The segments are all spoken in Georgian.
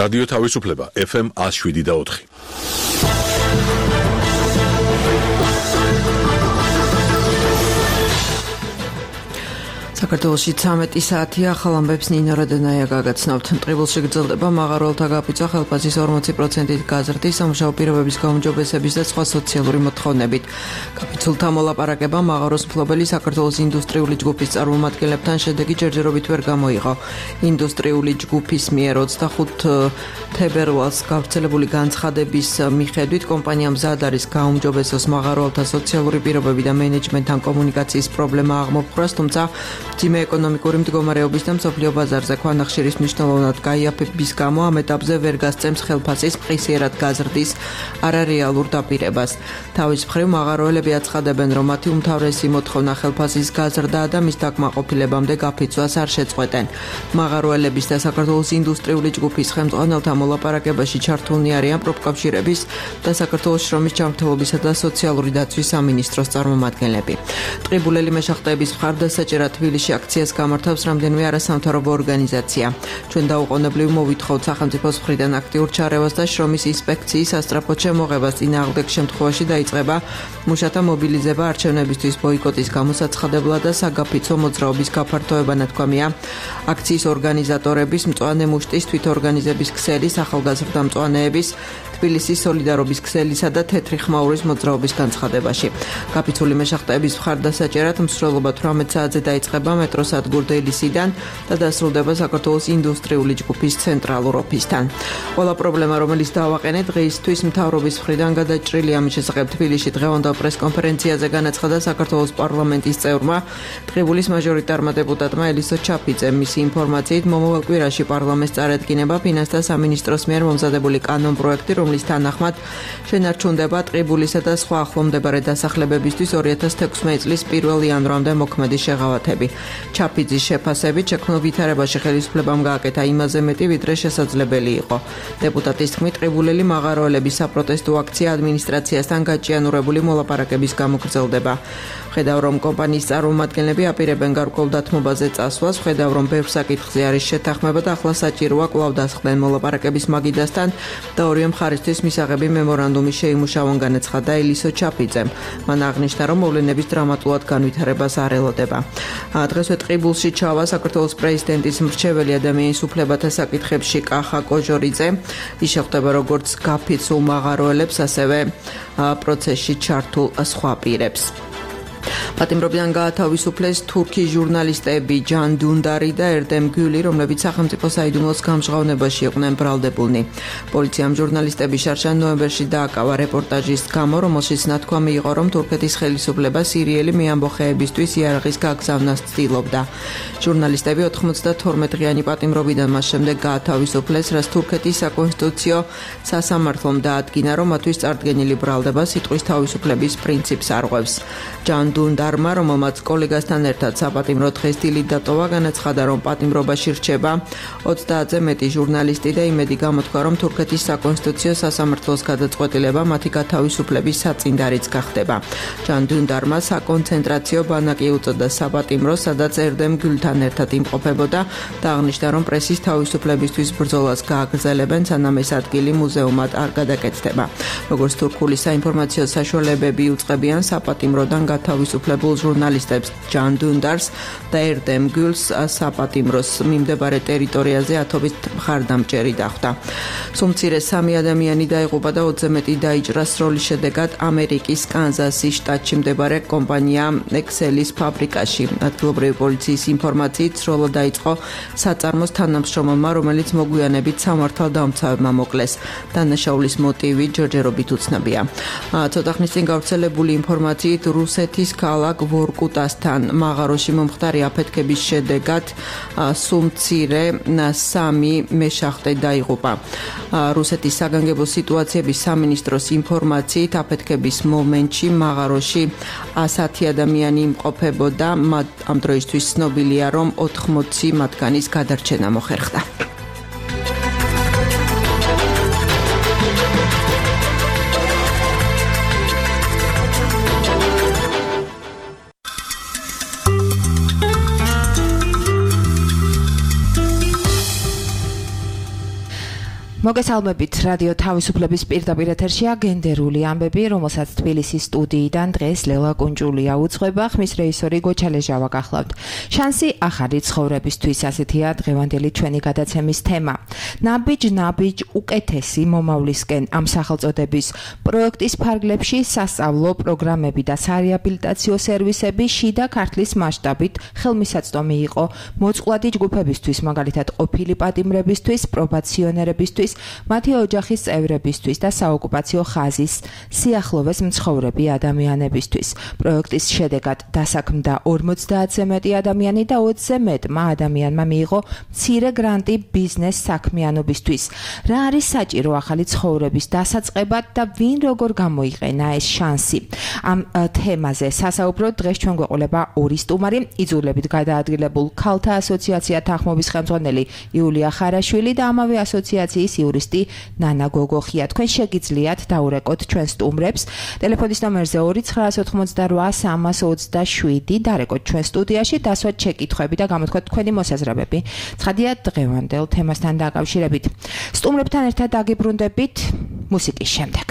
რადიო თავისუფლება FM 107.4. საქართველოში 13 საათია, ახალ ამბებს ნინო რადენაია გაგაცნობთ. ტყიბულში გრძელდება მაღაროელთა გაფიცვა ხელფასის 40%-ით გაზრდის, სამუშაო პირობების გაუმჯობესების და სხვა სოციალური მოთხოვნებით. გაფიცულთა მოლაპარაკება მაღაროს მფლობელი საქართველოს ინდუსტრიული ჯგუფის წარმომადგენლებთან შედეგი ჯერჯერობით ვერ გამოიღო. ინდუსტრიული ჯგუფის მიერ 25 თებერვალს გავრცელებული განცხადების მიხედვით კომპანიამ მზად არის გაუმჯობესოს მაღაროელთა სოციალური პირობები და მენეჯმენტთან კომუნიკაციის პრობლემა აღმოფხვრას, თუმცა მძიმე ეკონომიკური მდგომარეობის და მსოფლიო ბაზარზე ქვანახშირის მნიშვნელოვნად გაიაფების გამო ამ ეტაპზე ვერ გასცემს ხელფასის მყისიერად გაზრდის არარეალურ დაპირებას. თავის მხრივ მაღაროელები აცხადებენ, რომ მათი უმთავრესი მოთხოვნა ხელფასის გაზრდაა და მის დაკმაყოფილებამდე გაფიცვას არ შეწყვეტენ. მაღაროელების და საქართველოს ინდუსტრიული ჯგუფის ხელმძღვანელთა მოლაპარაკებაში ჩართულნი არიან პროფკავშირების და საქართველოს შრომის ჯანმრთელობისა და სოციალური დაცვის სამინისტროს წარმომადგენლები. ტყიბულელი მეშახტეების მხარდასაჭერად თბილისში აქციას გამართავს რამდენიმე არასამთავრობო ორგანიზაცია. ჩვენ დაუყოვნებლივ მოვითხოვთ სახელმწიფოს მხრიდან აქტიურ ჩარევას და შრომის ინსპექციის სასწრაფოდ შემოღებას. წინააღმდეგ შემთხვევაში დაიწყება მუშათა მობილიზება, არჩევნებისთვის ბოიკოტის გამოსაცხადებლად და საგაფიცვო მოძრაობის გაფართოება, ნათქვამია აქციის ორგანიზატორების, მწვანე მუშტის, თვითორგანიზების ქსელის, ახალგაზრდა მწვანეების, თბილისის სოლიდარობის ქსელისა და თეთრი ხმაურის მოძრაობის განცხადებაში. გაფიცული მეშახტეების მხარდასაჭერად მსვლელობა 18 საათზე დაიწყება მეტროსადგურ დელისიდან და დასრულდება საქართველოს ინდუსტრიული ჯგუფის ცენტრალურ ოფისთან. ყველა პრობლემა, რომელიც დავაყენეთ, დღეისთვის მთავრობის მხრიდან გადაჭრილი. ამის შესახებ თბილისში დღევანდელ პრესკონფერენციაზე განაცხადა საქართველოს პარლამენტის წევრმა, ტყიბულის მაჟორიტარმა დეპუტატმა ელისო ჩაფიძემ. მისი ინფორმაციით, მომავალ კვირაში პარლამენტს წარადგინება ფინანსთა სამინისტროს მიერ მომზადებული კანონპროექტი, რომლის თანახმად შენარჩუნდება ტყიბულისა და სხვა ახლომდებარე დასახლებებისთვის 2016 წლის 1 იანვრამდე მოქმედი შეღავათები. ჩაფიძის შეფასებით შექმნილ ვითარებაში ხელისუფლებამ გააკეთა იმაზე მეტი, ვიდრე შესაძლებელი იყო. დეპუტატის თქმით, ტყიბულელი მაღაროელების საპროტესტო აქცია ადმინისტრაციასთან გაჭიანურებული მოლაპარაკების გამო გრძელდება. ხედავ, რომ კომპანიის წარმომადგენლები აპირებენ გარკვეულ დათმობაზე წასვლას, ხედავ, რომ ბევრ საკითხზე არის შეთანხმება და ახლა საჭიროა კვლავ დასხდნენ მოლაპარაკების მაგიდასთან და ორივე მხარისთვის მისაღები მემორანდუმი შეიმუშავონ, განაცხადა ელისო ჩაფიძემ. მან აღნიშნა, რომ მოვლენების დრამატულად განვითარებას არ ელოდება. დღესვე ტყიბულში ჩავა საქართველოს პრეზიდენტის მრჩეველი ადამიანის უფლებათა საკითხებში კახა კოჟორიძე. ის შეხვდება როგორც გაფიცულ მაღაროელებს, ასევე პროცესში ჩართულ სხვა პირებს. პატიმრობიდან გაათავისუფლეს თურქი ჟურნალისტები ჯან დუნდარი და ერდემ გული, რომლებიც სახელმწიფო საიდუმლოს გამჟღავნებაში იყვნენ ბრალდებულნი. პოლიციამ ჟურნალისტების შარშან ნოემბერში დააკავა რეპორტაჟის გამო, რომელშიც ნათქვამი იყო, რომ თურქეთის ხელისუფლება სირიელი მეამბოხეებისთვის იარაღის გაგზავნას ცდილობდა. ჟურნალისტები 92-დღიანი პატიმრობიდან მას შემდეგ გაათავისუფლეს, რაც თურქეთის საკონსტიტუციო სასამართლომ დაადგინა, რომ მათთვის წარდგენილი ბრალდება სიტყვის თავისუფლების პრინციპს არღვევს. ჯან დუნდარმა, რომელმაც კოლეგასთან ერთად საპატიმრო დღეს დილით დატოვა, განაცხადა, რომ პატიმრობაში რჩება 30-ზე მეტი ჟურნალისტი და იმედი გამოთქვა, რომ თურქეთის საკონსტიტუციო სასამართლოს გადაწყვეტილება მათი გათავისუფლების საწინდარიც გახდება. ჯან დუნდარმა საკონცენტრაციო ბანაკი უწოდა საპატიმროს, სადაც ერდემ გულთან ერთად იმყოფებოდა და აღნიშნა, რომ პრესის თავისუფლებისთვის ბრძოლას გააგრძელებენ, სანამ ეს ადგილი მუზეუმად არ გადაკეთდება. როგორც თურქული საინფორმაციო საშუალებები უწყებიან საპატიმროდან გათავისუფლებულ ჟურნალისტებს ჯან დუნდარს და ერდემ გულს საპატიმროს მიმდებარე ტერიტორიაზე ათობით მხარდამჭერი დახვდა. სუმცირე 3 ადამიანი დაიღუპა და 20-ზე მეტი დაიჭრა სროლის შედეგად ამერიკის კანზასის შტატში მდებარე კომპანია ექსელის ფაბრიკაში. ადგილობრივი პოლიციის ინფორმაციით სროლა დაიწყო საწარმოს თანამშრომელმა, რომელიც მოგვიანებით სამართალდამცავებმა მოკლეს. დანაშაულის მოტივი ჯერჯერობით უცნობია. ცოტა ხნის წინ გავრცელებული ინფორმაციით რუსეთის ქალაქ ვორკუტასთან მაღაროში მომხდარი აფეთქების შედეგად სუმცირე 3 მეშახტე დაიღუპა. რუსეთის საგანგებო სიტუაციების სამინისტროს ინფორმაციით აფეთქების მომენტში მაღაროში 110 ადამიანი იმყოფებოდა. ამ დროისთვის ცნობილია, რომ 80 მათგანის გადარჩენა მოხერხდა. მოგესალმებით რადიო თავისუფლების პირდაპირ ეთერშია გენდერული ამბები, რომელსაც თბილისის სტუდიიდან დღეს ლელა კუნჭულია უძღვება, ხმის რეჟისორი გოჩალეჟავა გახლავთ. შანსი ახალი ცხოვრებისთვის, ასეთია დღევანდელი ჩვენი გადაცემის თემა. ნაბიჯ უკეთესი მომავლისკენ ამ სახელწოდების პროექტის ფარგლებში სასწავლო პროგრამები და სარეაბილიტაციო სერვისები შიდა ქართლის მასშტაბით ხელმისაწვდომი იყო მოწყვლადი ჯგუფებისთვის, მაგალითად ყოფილი პატიმრებისთვის, პრობაციონერებისთვის, მათი ოჯახის წევრებისთვის და საოკუპაციო ხაზის სიახლოვეს მცხოვრები ადამიანებისთვის. პროექტის შედეგად დასაქმდა 50-ზე მეტი ადამიანი და 20-ზე მეტმა ადამიანმა მიიღო მცირე გრანტი ბიზნეს საქმიანობისთვის. რა არის საჭირო ახალი ცხოვრების დასაწყებად და ვინ როგორ გამოიყენა ეს შანსი? ამ თემაზე სასაუბროდ დღეს ჩვენ გვეყოლება ორი სტუმარი, იძულებით გადაადგილებულ ქალთა ასოციაცია თანხმობის ხელმძღვანელი იულია ხარაშვილი და ამავე ასოციაციის იურისტი ნანა გოგოხია. თქვენ შეგიძლიათ დაურეკოთ ჩვენ სტუმრებს ტელეფონის ნომერზე 299-327 დარეკოთ ჩვენ სტუდიაში, დასვათ შეკითხვები და გამოთქვათ თქვენი მოსაზრებები. ცხადია დღევანდელ თემასთან დაკავშირებით. სტუმრებთან ერთად დაგიბრუნდებით მუსიკის შემდეგ.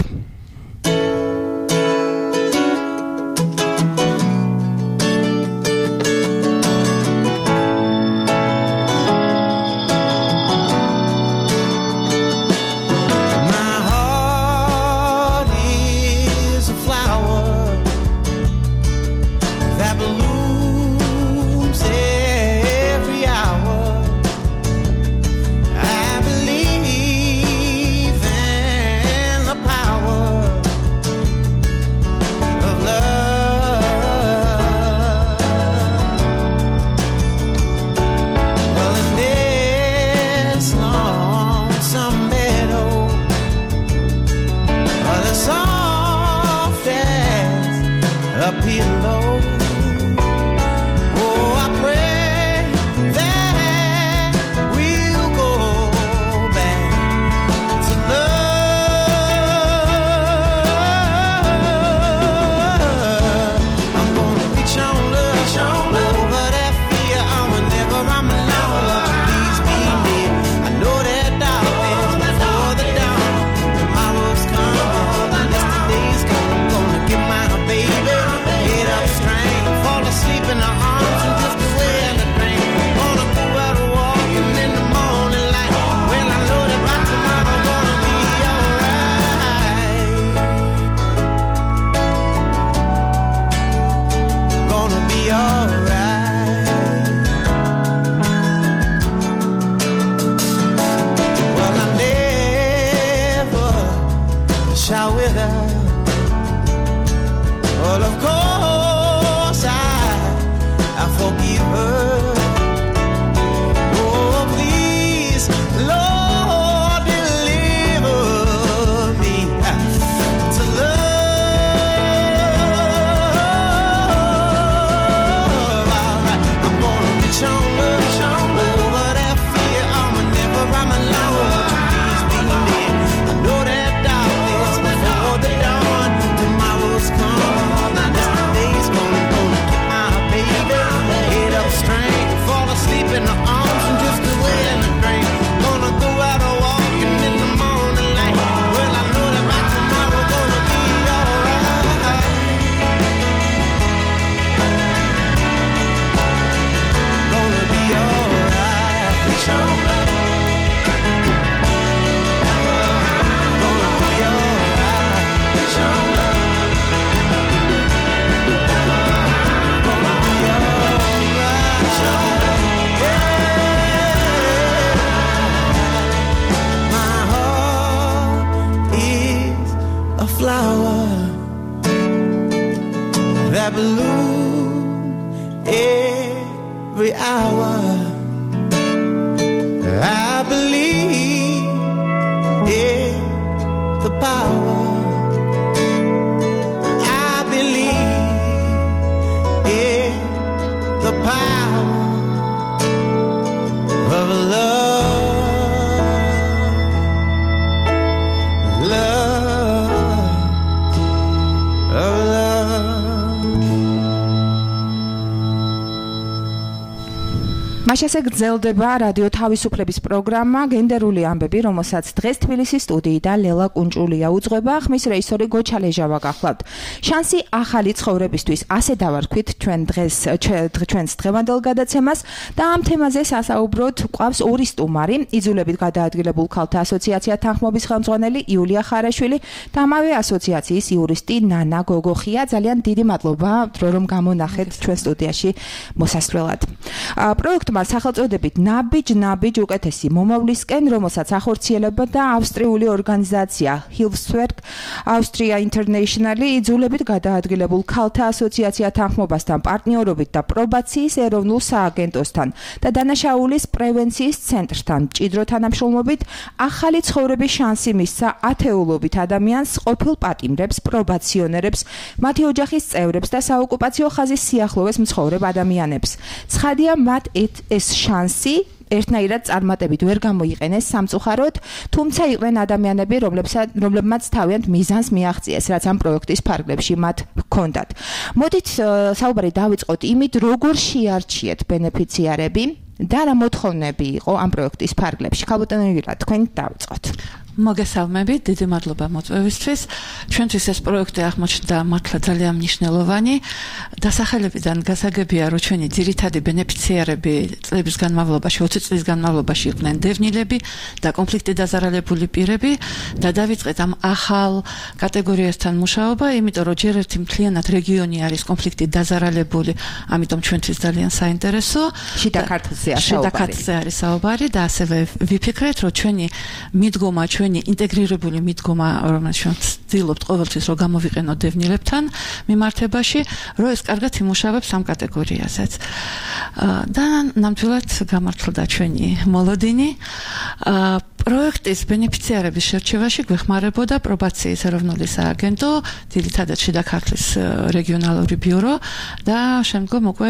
მაშასე გრძელდება რადიო თავისუფლების პროგრამა გენდერული ამბები, რომელსაც დღეს თბილისის სტუდიიდან ლელა კუნჭულია უძღვება, ხმის რეჟისორი გოჩა ლეჟავა გახლავთ. შანსი ახალი ცხოვრებისთვის, ასე დავარქვით ჩვენს დღევანდელ გადაცემას და ამ თემაზე სასაუბროთ გვყავს ორი სტუმარი, იძულებით გადაადგილებულ ქალთა ასოციაცია თანხმობის ხელმძღვანელი იულია ხარაშვილი და ამავე ასოციაციის იურისტი ნანა გოგოხია. ძალიან დიდი მადლობა, რომ გამონახეთ ჩვენ სტუდიაში მოსასვლელად. პროექტმა სახელწოდებით ნაბიჯ უკეთესი მომავლისკენ, რომელსაც ახორციელებდა ავსტრიული ორგანიზაცია Hilfswerk Austria International-ი იძულებით გადაადგილებულ ქალთა ასოციაცია თანხმობასთან პარტნიორობით და პრობაციის ეროვნულ სააგენტოსთან და დანაშაულის პრევენციის ცენტრთან მჭიდრო თანამშრომლობით ახალი ცხოვრების შანსი მისცა ათეულობით ადამიანს, ყოფილ პატიმრებს, პრობაციონერებს, მათი ოჯახის წევრებს და საოკუპაციო ხაზის სიახლოვეს მცხოვრებ ადამიანებს. ცხადია, მათ ეს შანსი ერთნაირად წარმატებით ვერ გამოიყენეს სამწუხაროდ, თუმცა იყვნენ ადამიანები, რომლებმაც თავიანთ მიზანს მიაღწიეს, რაც ამ პროექტის ფარგლებში მათ ჰქონდათ. მოდით საუბარი დავიწყოთ იმით, როგორ შეარჩიეთ ბენეფიციარები და რა მოთხოვნები იყო ამ პროექტის ფარგლებში. ხალბატონო იულა, თქვენ დავიწყოთ. მოგესალმებით, დიდი მადლობა მოწვევისთვის. ჩვენთვის ეს პროექტი აღმოჩნდა მართლა ძალიან მნიშვნელოვანი. დასახელებიდან გასაგებია, რომ ჩვენი ძირითადი ბენეფიციარები წლების განმავლობაში, 20 წლის განმავლობაში იყვნენ დევნილები და კონფლიქტი დაზარალებული პირები და დავიწყეთ ამ ახალ კატეგორიასთან მუშაობა, იმიტომ რომ ჯერ ერთი მთლიანად რეგიონი არის კონფლიქტი დაზარალებული, ამიტომ ჩვენთვის ძალიან საინტერესო. შიდა ქართლზე არის საუბარი და ასევე ვიფიქრეთ, რომ ჩვენი მიდგომა ჩვენი ინტეგრირებული მიდგომა, რომელიც ჩვენ ვცდილობთ ყოველთვის რომ გამოვიყენოთ დევნილებთან მიმართებაში, რომ ეს კარგად იმუშავებს ამ კატეგორიაზეც. და ნამდვილად გამართლდა ჩვენი მოლოდინი. პროექტის ბენეფიციარების შერჩევაში გვეხმარებოდა პრობაციის ეროვნული სააგენტო, ძირითადად შიდა ქართლის რეგიონალური ბიურო და შემდგომ უკვე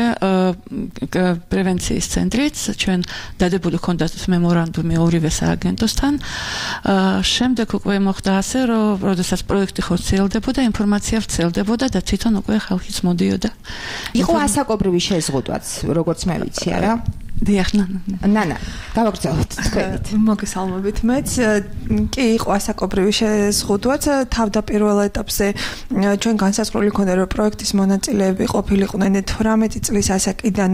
პრევენციის ცენტრიც, ჩვენ დადებული ჰქონდათ მემორანდუმი ორივე სააგენტოსთან. შემდეგ უკვე მოხდა ასე, რომ როდესაც პროექტი ხორციელდებოდა, ინფორმაცია ვრცელდებოდა და თვითონ უკვე ხალხიც მოდიოდა. იყო ასაკობრივი შეზღუდვაც, როგორც მე ვიცი, არა? დიახ, ნანა, გავაგრძელოთ თქვენით. მოგესალმებით მეც. კი, იყო ასაკობრივი შეზღუდვაც. თავდაპირველ ეტაპზე ჩვენ განსაზღვრული ქონდა, რომ პროექტის მონაწილეები ყოფილიყვნენ 18 წლის ასაკიდან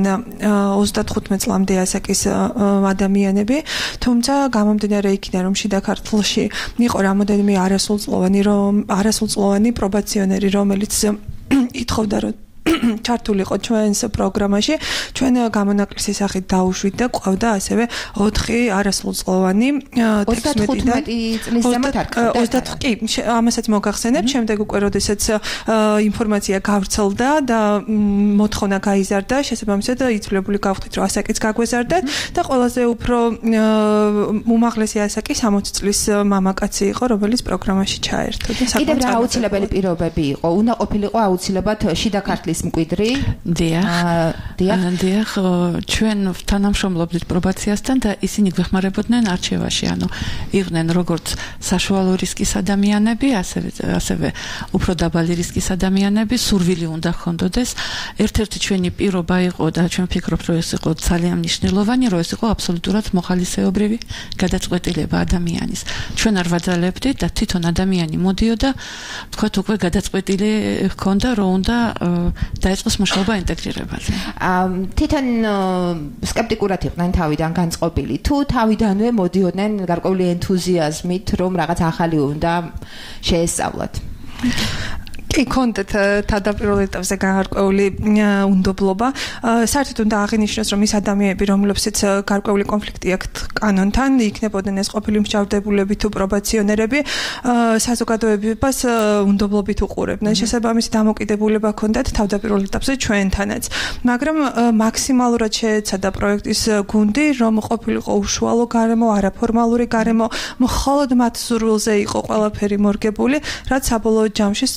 35 წლამდე ასაკის ადამიანები, თუმცა გამომდინარე იქიდან, რომ შიდა ქართლში იყო რამოდენიმე არასრულწლოვანი პრობაციონერი, რომელიც ითხოვდა, რომ ჩართულიყო ჩვენს პროგრამაში, ჩვენ გამონაკლისის სახით დაუშვით და ყავდა ასევე 4 არასრულწლოვანი 15 წლის ზემოთ არ ყავდა. კი, ამასაც მოგახსენებ, შემდეგ უკვე როდესაც ინფორმაცია გავრცელდა და მოთხოვნა გაიზარდა, შესაბამისად იძულებული გავხდით, რომ ასაკიც გაგვეზარდათ და ყველაზე უფრო უმაღლესი ასაკი 60 წლის მამაკაცი იყო, რომელიც პროგრამაში ჩაერთო და კიდევ რა აუცილებელი პირობები იყო? უნდა ყოფილიყო აუცილებლად შიდა ქართლის მკვიდრი? დიახ, ჩვენ თანამშრომლობდით პრობაციასთან და ისინი გვეხმარებოდნენ არჩევაში, ანუ იყვნენ როგორც საშუალო რისკის ადამიანები, ასევე უფრო დაბალი რისკის ადამიანები, სურვილი უნდა ჰქონდოდეს. ერთ-ერთი ჩვენი პირობა იყო და ჩვენ ვფიქრობთ, რომ ეს იყო ძალიან მნიშვნელოვანი, რომ ეს იყო აბსოლუტურად მოხალისეობრივი გადაწყვეტილება ადამიანის. ჩვენ არ ვაძალებდით და თვითონ ადამიანი მოდიოდა, თქვათ უკვე გადაწყვეტილი ჰქონდა, რომ უნდა დაიწყოს მუშაობა ინტეგრირებაზე. თვითონ სკეპტიკურად იყვნენ თავიდან განწყობილი, თუ თავიდანვე მოდიოდნენ გარკვეული ენთუზიაზმით, რომ რაღაც ახალი უნდა შეესწავლათ? კი, კონდეთ თავდაპირველ ეტაპზე გარკვეული უნდობლობა. საერთოდ უნდა აღინიშნოს, რომ ის ადამიანები, რომლებსაც გარკვეული კონფლიქტი აქვთ კანონთან, იქნებოდნენ ეს ყოფილი მსჯავრდებულები თუ პრობაციონერები, საზოგადოებას უნდობლობით უყურებდნენ. შესაბამისი დამოკიდებულება ჰქონდათ თავდაპირველ ეტაპზე ჩვენთანაც. მაგრამ მაქსიმალურად შეეცადა პროექტის გუნდი, რომ ყოფილიყო უშუალო გარემო, არაფორმალური გარემო, მხოლოდ მათ სურვილზე იყო ყველაფერი მორგებული, რაც საბოლოო ჯამში სწორედ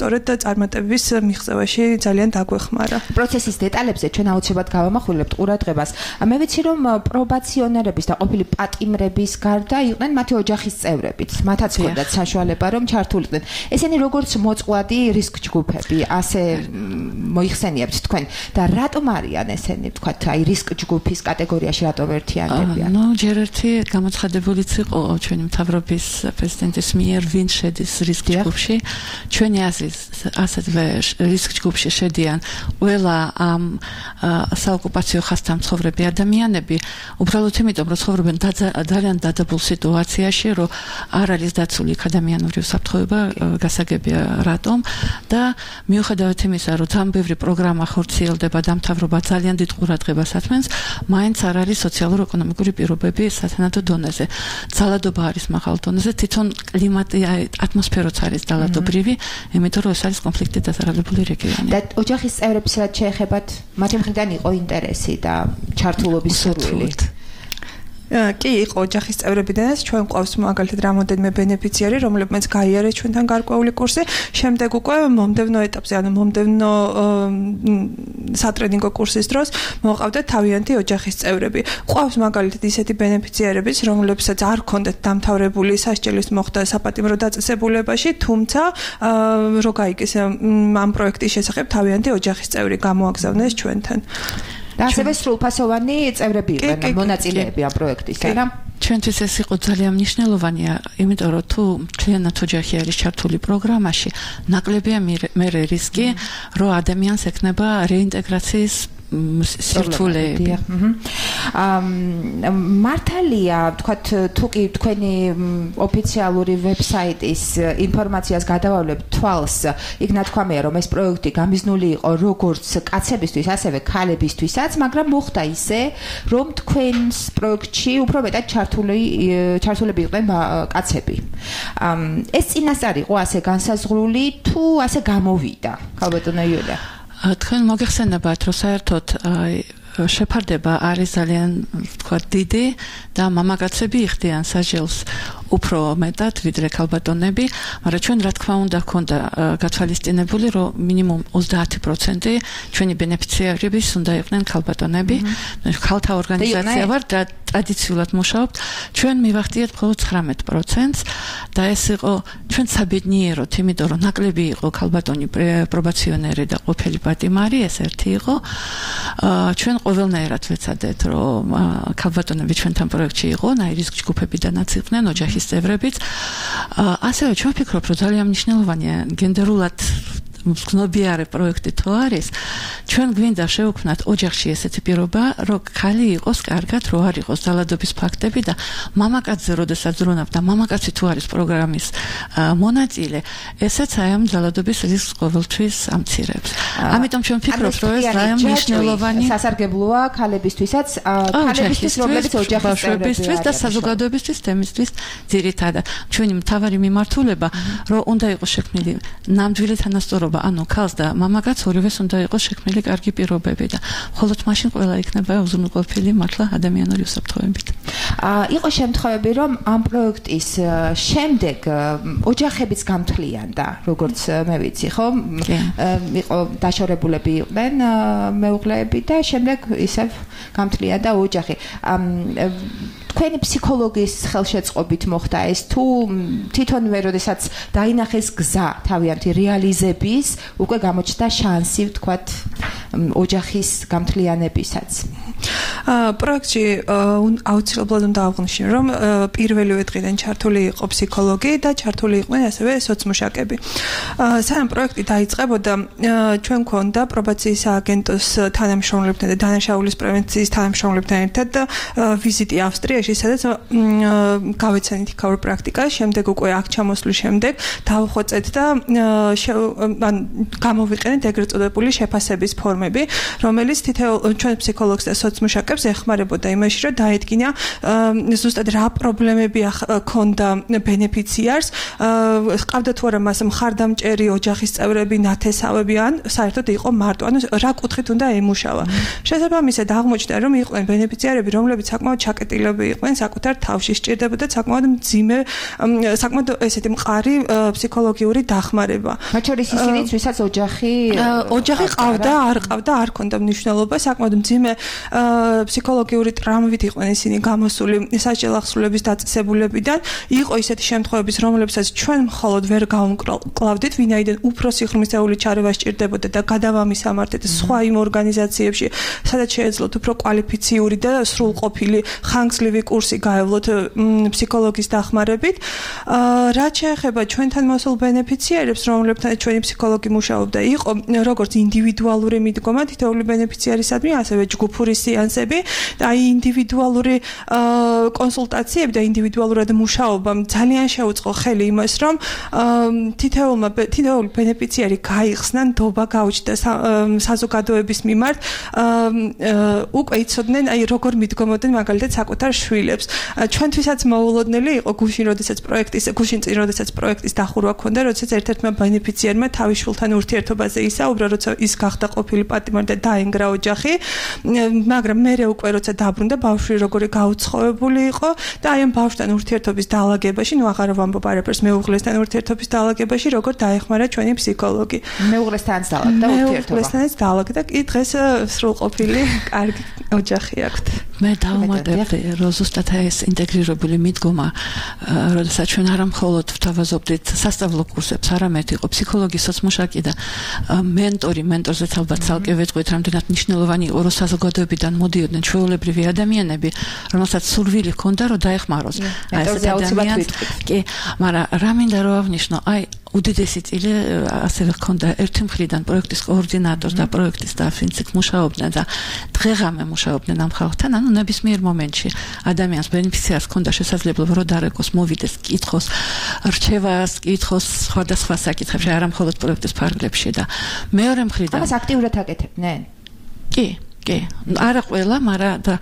წარმატების მიღწევაში ძალიან დაგვეხმარა. პროცესის დეტალებზე ჩვენ აუცილებლად გავამახვილებთ ყურადღებას. მე ვიცი რომ პრობაციონერების და ყოფილი პატიმრების გარდა იყვნენ მათი ოჯახის წევრებიც. მათაც ჰქონდათ საშუალება რომ ჩართულიყვნენ. ესენი როგორც მოწყვლადი რისკ ჯგუფები, ასე მოიხსენიებთ თქვენ და რატომ არიან ესენი თქვათ აი რისკ ჯგუფის კატეგორიაში რატომ ერთიანდებიან? ჯერ ერთი გამოცხადებულიც იყო ჩვენი მთავრობის პრეზიდენტის მიერ ვინ შედის რისკ ჯგუფში. ჩვენი ასეთვე რისკ ჯგუფში შედიან ყველა ამ საოკუპაციო ხაზთან მცხოვრები ადამიანები, უბრალოდ იმიტომ რომ ცხოვრობენ ძალიან დაძაბულ სიტუაციაში, რომ არ არის დაცული ადამიანური უსაფრთხოება, გასაგებია რატომ და მიუხედავად იმისა, რომ ძალიან ბევრი პროგრამა ხორციელდება და მთავრობა ძალიან დიდ ყურადღებას ათმენს, მაინც არ არის სოციალურ-ეკონომიკური პირობები სათანადო დონეზე. ძალადობა არის მაღალ დონეზე, თვითონ კლიმატი, ატმოსფეროც არის ძალადობრივი, იმიტომ რომ ეს არის კონფლიქტით დაზარალებული რეგიონი. და ოჯახის წევრებს რაც შეეხებათ, მათი მხრიდან იყო ინტერესი და ჩართულობის სურვილი. კი, იყო ოჯახის წევრებიდანაც ჩვენ ყავს მაგალითად რამოდენიმე ბენეფიციარი, რომლებმაც გაიარეს ჩვენთან გარკვეული კურსი. შემდეგ უკვე მომდევნო ეტაპზე, ანუ მომდევნო სატრენინგო კურსის დროს მოყავდათ თავიანთი ოჯახის წევრები. ყავს მაგალითად ისეთი ბენეფიციარებიც, რომლებსაც არ ჰქონდათ დამთავრებული სასჯელის მოხდა საპატიმრო დაწესებულებაში, თუმცა რო გაიგეს ამ პროექტის შესახებ თავიანთი ოჯახის წევრი გამოაგზავნეს ჩვენთან. და ასევე სრულფასოვანი წევრები იყვნენ მონაწილეები ამ პროექტის, არა? ჩვენთვის ეს იყო ძალიან მნიშვნელოვანია, იმიტომ რომ თუ მთლიანად ოჯახი არის ჩართული პროგრამაში, ნაკლებია მე რისკი, რომ ადამიანს ექნება რეინტეგრაციის სირთულეები. მართალია, თქვათ, თუ კი თქვენი ოფიციალური ვებსაიტის ინფორმაციას გადავავლებთ თვალს, იქ ნათქვამია, რომ ეს პროექტი გამიზნული იყო როგორც კაცებისთვის, ასევე ქალებისთვისაც, მაგრამ მოხდა ისე, რომ თქვენს პროექტში უფრო მეტად ჩართულები იყვნენ კაცები. ეს წინასწარ იყო ასე განსაზღვრული, თუ ასე გამოვიდა, ქალბატონო იულა? თქვენ მოგეხსენებათ, რომ საერთოდ შეფარდება არის ძალიან თქვა დიდი და მამაკაცები იხდიან სასჯელს უფრო მეტად ვიდრე ქალბატონები, მაგრამ ჩვენ რა თქმა უნდა ჰქონდა გათვალისწინებული, რომ მინიმუმ 30% ჩვენი ბენეფიციარების უნდა იყვნენ ქალბატონები. ქალთა ორგანიზაცია ვარ და ტრადიციულად მუშაობთ. ჩვენ მივახდიეთ მხოლოდ 19%-ს და ეს იყო ჩვენ საბედნიეროდ, იმიტომ რომ ნაკლები იყო ქალბატონი პრობაციონერი და ყოფილი პატიმარი, ეს ერთი იყო. ჩვენ ყოველნაირად ვეცადეთ, რომ ქალბატონები ჩვენთან პროექტში იყვნენ, აი რისკ ჯგუფებიდანაც იყვნენ, ოჯახის წევრებიც. ასევე ჩვენ ვფიქრობ, რომ ძალიან მნიშვნელოვანია გენდერულად მგნობიარე პროექტი თუ არის, ჩვენ გვინდა შევქმნათ ოჯახში ესეთი პირობა, რომ ხალი იყოს კარგად, რომ არ იყოს ძალადობის ფაქტები და მამაკაცზე როდესაც ზრუნავ და მამაკაცი თუ არის პროგრამის მონაწილე, ესეც აი ამ ძალადობის რისკს ყოველთვის ამცირებს. ამიტომ ჩვენ ვფიქრობთ, რომ ეს ძალიან მნიშვნელოვანი სასარგებლოა ქალებისთვისაც, ქალებისთვის, რომლებიც ოჯახის წევრებია და საზოგადოებისთვის, თემისთვის ძირითადად. ჩვენი მთავარი მიმართულება, რომ უნდა იყოს შექმნილი ნამდვილი თანასწორობა, ანუ ქალს და მამაკაცს ორივეს უნდა იყოს შექმნილი კარგი პირობები და მხოლოდ მაშინ ყველა იქნება უზრუნველყოფილი მართლა ადამიანური უსაფრთხოებით. იყო შემთხვევები, რომ ამ პროექტის შემდეგ ოჯახებიც გამთლიანდა, როგორც მე ვიცი, ხო? იყო დაშორებულები იყვნენ მეუღლეები და შემდეგ ისევ გამთლიანდა ოჯახი. თქვენი ფსიქოლოგის ხელშეწყობით მოხდა ეს თუ თვითონვე როდესაც დაინახეს გზა თავიანთი რეალიზების უკვე გამოჩნდა შანსი ვთქვათ ოჯახის გამთლიანებისაც. პროექტში აუცილებლად უნდა აღვნიშნო, რომ პირველივე დღიდან ჩართული იყო ფსიქოლოგი და ჩართული იყვნენ ასევე სოციმუშაკები. სანამ პროექტი დაიწყებოდა, ჩვენ გვქონდა პრობაციის სააგენტოს თანამშრომლებთან და დანაშაულის პრევენციის თანამშრომლებთან ერთად ვიზიტი ავსტრიაში, სადაც გავეცანით იქაურ პრაქტიკას, შემდეგ უკვე აქ ჩამოსვლის შემდეგ დავუხვეწეთ და გამოვიყენეთ ეგრეთ წოდებული შეფასების ფორმა. პროგრამები, რომელიც თითოეულ ჩვენ ფსიქოლოგს და სოციმუშაკებს ეხმარებოდა იმაში, რომ დაედგინა ზუსტად რა პრობლემები ჰქონდა ბენეფიციარს, ყავდა თუ არა მას მხარდამჭერი ოჯახის წევრები, ნათესავები ან საერთოდ იყო მარტო, ანუ რა კუთხით უნდა ემუშავა. შესაბამისად აღმოჩნდა, რომ იყვნენ ბენეფიციარები, რომლებიც საკმაოდ ჩაკეტილები იყვნენ საკუთარ თავში, სჭირდებოდა საკმაოდ მძიმე, საკმაოდ ესეთი მყარი ფსიქოლოგიური დახმარება. მათ შორის ისინიც, ვისაც ოჯახი ყავდა, არ ყავდა, არ ქონდა მნიშვნელობა, საკმაოდ მძიმე ფსიქოლოგიური ტრამვით იყვნენ ისინი გამოსული საჯელახსრულების დაწესებულებიდან. იყო ისეთი შემთხვევების, რომლებსაც ჩვენ მხოლოდ ვერ გავუმკლავდით, ვინაიდან უფრო სიღრმისეული ჩარევა სჭირდებოდა და გადავამისამართეთ სხვა იმ ორგანიზაციებში, სადაც შეეძლოთ უფრო კვალიფიციური და სრულყოფილი ხანგრძლივი კურსი გაევლოთ ფსიქოლოგის დახმარებით. რაც შეეხება ჩვენთან მოსულ ბენეფიციარებს, რომლებთან ჩვენი ფსიქოლოგი მუშაობდა, იყო როგორც ინდივიდუალური მიდგომა თითოეული ბენეფიციარისადმი, ასევე ჯგუფური სეანსები და აი ინდივიდუალური კონსულტაციები და ინდივიდუალურად მუშაობამ ძალიან შეუწყო ხელი იმას, რომ თითოეული ბენეფიციარი გაიხსნა, ნდობა გაუჩნდა საზოგადოების მიმართ, უკვე იცოდნენ, აი როგორ მიდგომოდნენ მაგალითად საკუთარ შვილებს. ჩვენთვისაც მოულოდნელი იყო გუშინ წინ, როდესაც პროექტის დახურვა ქონდა, როდესაც ერთ-ერთმა ბენეფიციარმა თავის შვილთან ურთიერთობაზე ისაუბრა, როცა ის გახდა ყოფილი პატიმარი და დაენგრა ოჯახი, მაგრამ მერე უკვე როცა დაბრუნდა, ბავშვი როგორი გაუცხოვებული იყო და აი ამ ბავშვთან ურთიერთობის დაალაგებაში, აღარ ვამბობ არაფერს მეუღლესთან ურთიერთობის დაალაგებაში, როგორ დაეხმარა ჩვენი ფსიქოლოგი. მეუღლესთანაც დაალაგდა ურთიერთობა. მეუღლესთანაც დაალაგდა, კი დღეს სრულყოფილი კარგი ოჯახი აქვთ. მე დავუმატებდი, რომ ზუსტად ეს ინტეგრირებული მიდგომა, როდესაც ჩვენ არა მხოლოდ ვთავაზობდით სასწავლო კურსებს, არამედ იყო ფსიქოლოგი, სოციმუშაკი და მენტორზე ალბათ ცალკე ვეთქვით, რამდენად მნიშვნელოვანი იყო, რომ საზოგადოებიდან მოდიოდნენ ჩვეულებრივი ადამიანები, რომელსაც სურვილი ჰქონდა, რომ დაეხმაროს ეს ადამიანს. კი, მაგრამ რა მინდა რომ აღნიშნო, აი უდიდესი წილი ასევე ჰქონდა ერთი მხრიდან პროექტის კოორდინატორს და პროექტის სტაფს, ვინც მუშაობდნენ და დღეღამე მუშაობდნენ ამ ხალხთან, ანუ ნებისმიერ მომენტში ადამიანს ბენეფიციარს ჰქონდა შესაძლებლობა რომ დარეკოს, მოვიდეს, კითხოს, რჩევას, კითხოს სხვადასხვა საკითხებში, არა მხოლოდ პროექტის ფარგლებში და მეორე მხრიდან ამას აქტიურად აკეთებდნენ? კი, არა ყველა, მაგრამ და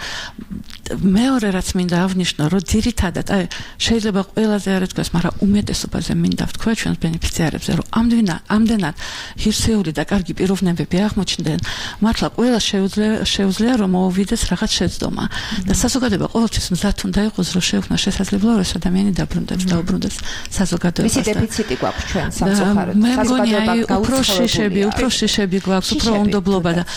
მეორე რაც მინდა აღნიშნო, რომ ძირითადად, აი შეიძლება ყველაზე არ ეთქვას, მაგრამ უმეტესობაზე მინდა ვთქვა ჩვენს ბენეფიციარებზე, რომ ამდენად ღირსეული და კარგი პიროვნებები აღმოჩნდნენ, მართლა ყველა შეუძლია რომ მოუვიდეს რაღაც შეცდომა და საზოგადოება ყოველთვის მზად უნდა იყოს, რომ შეექმნა შესაძლებლობა, რომ ადამიანი დაბრუნდეს და უბრუნდეს საზოგადოებასთან. მისი დეფიციტი გვაქვს ჩვენ სამწუხაროდ. მე მგონი, უფრო შიშები გვაქვს, უფრო უნდობლობა და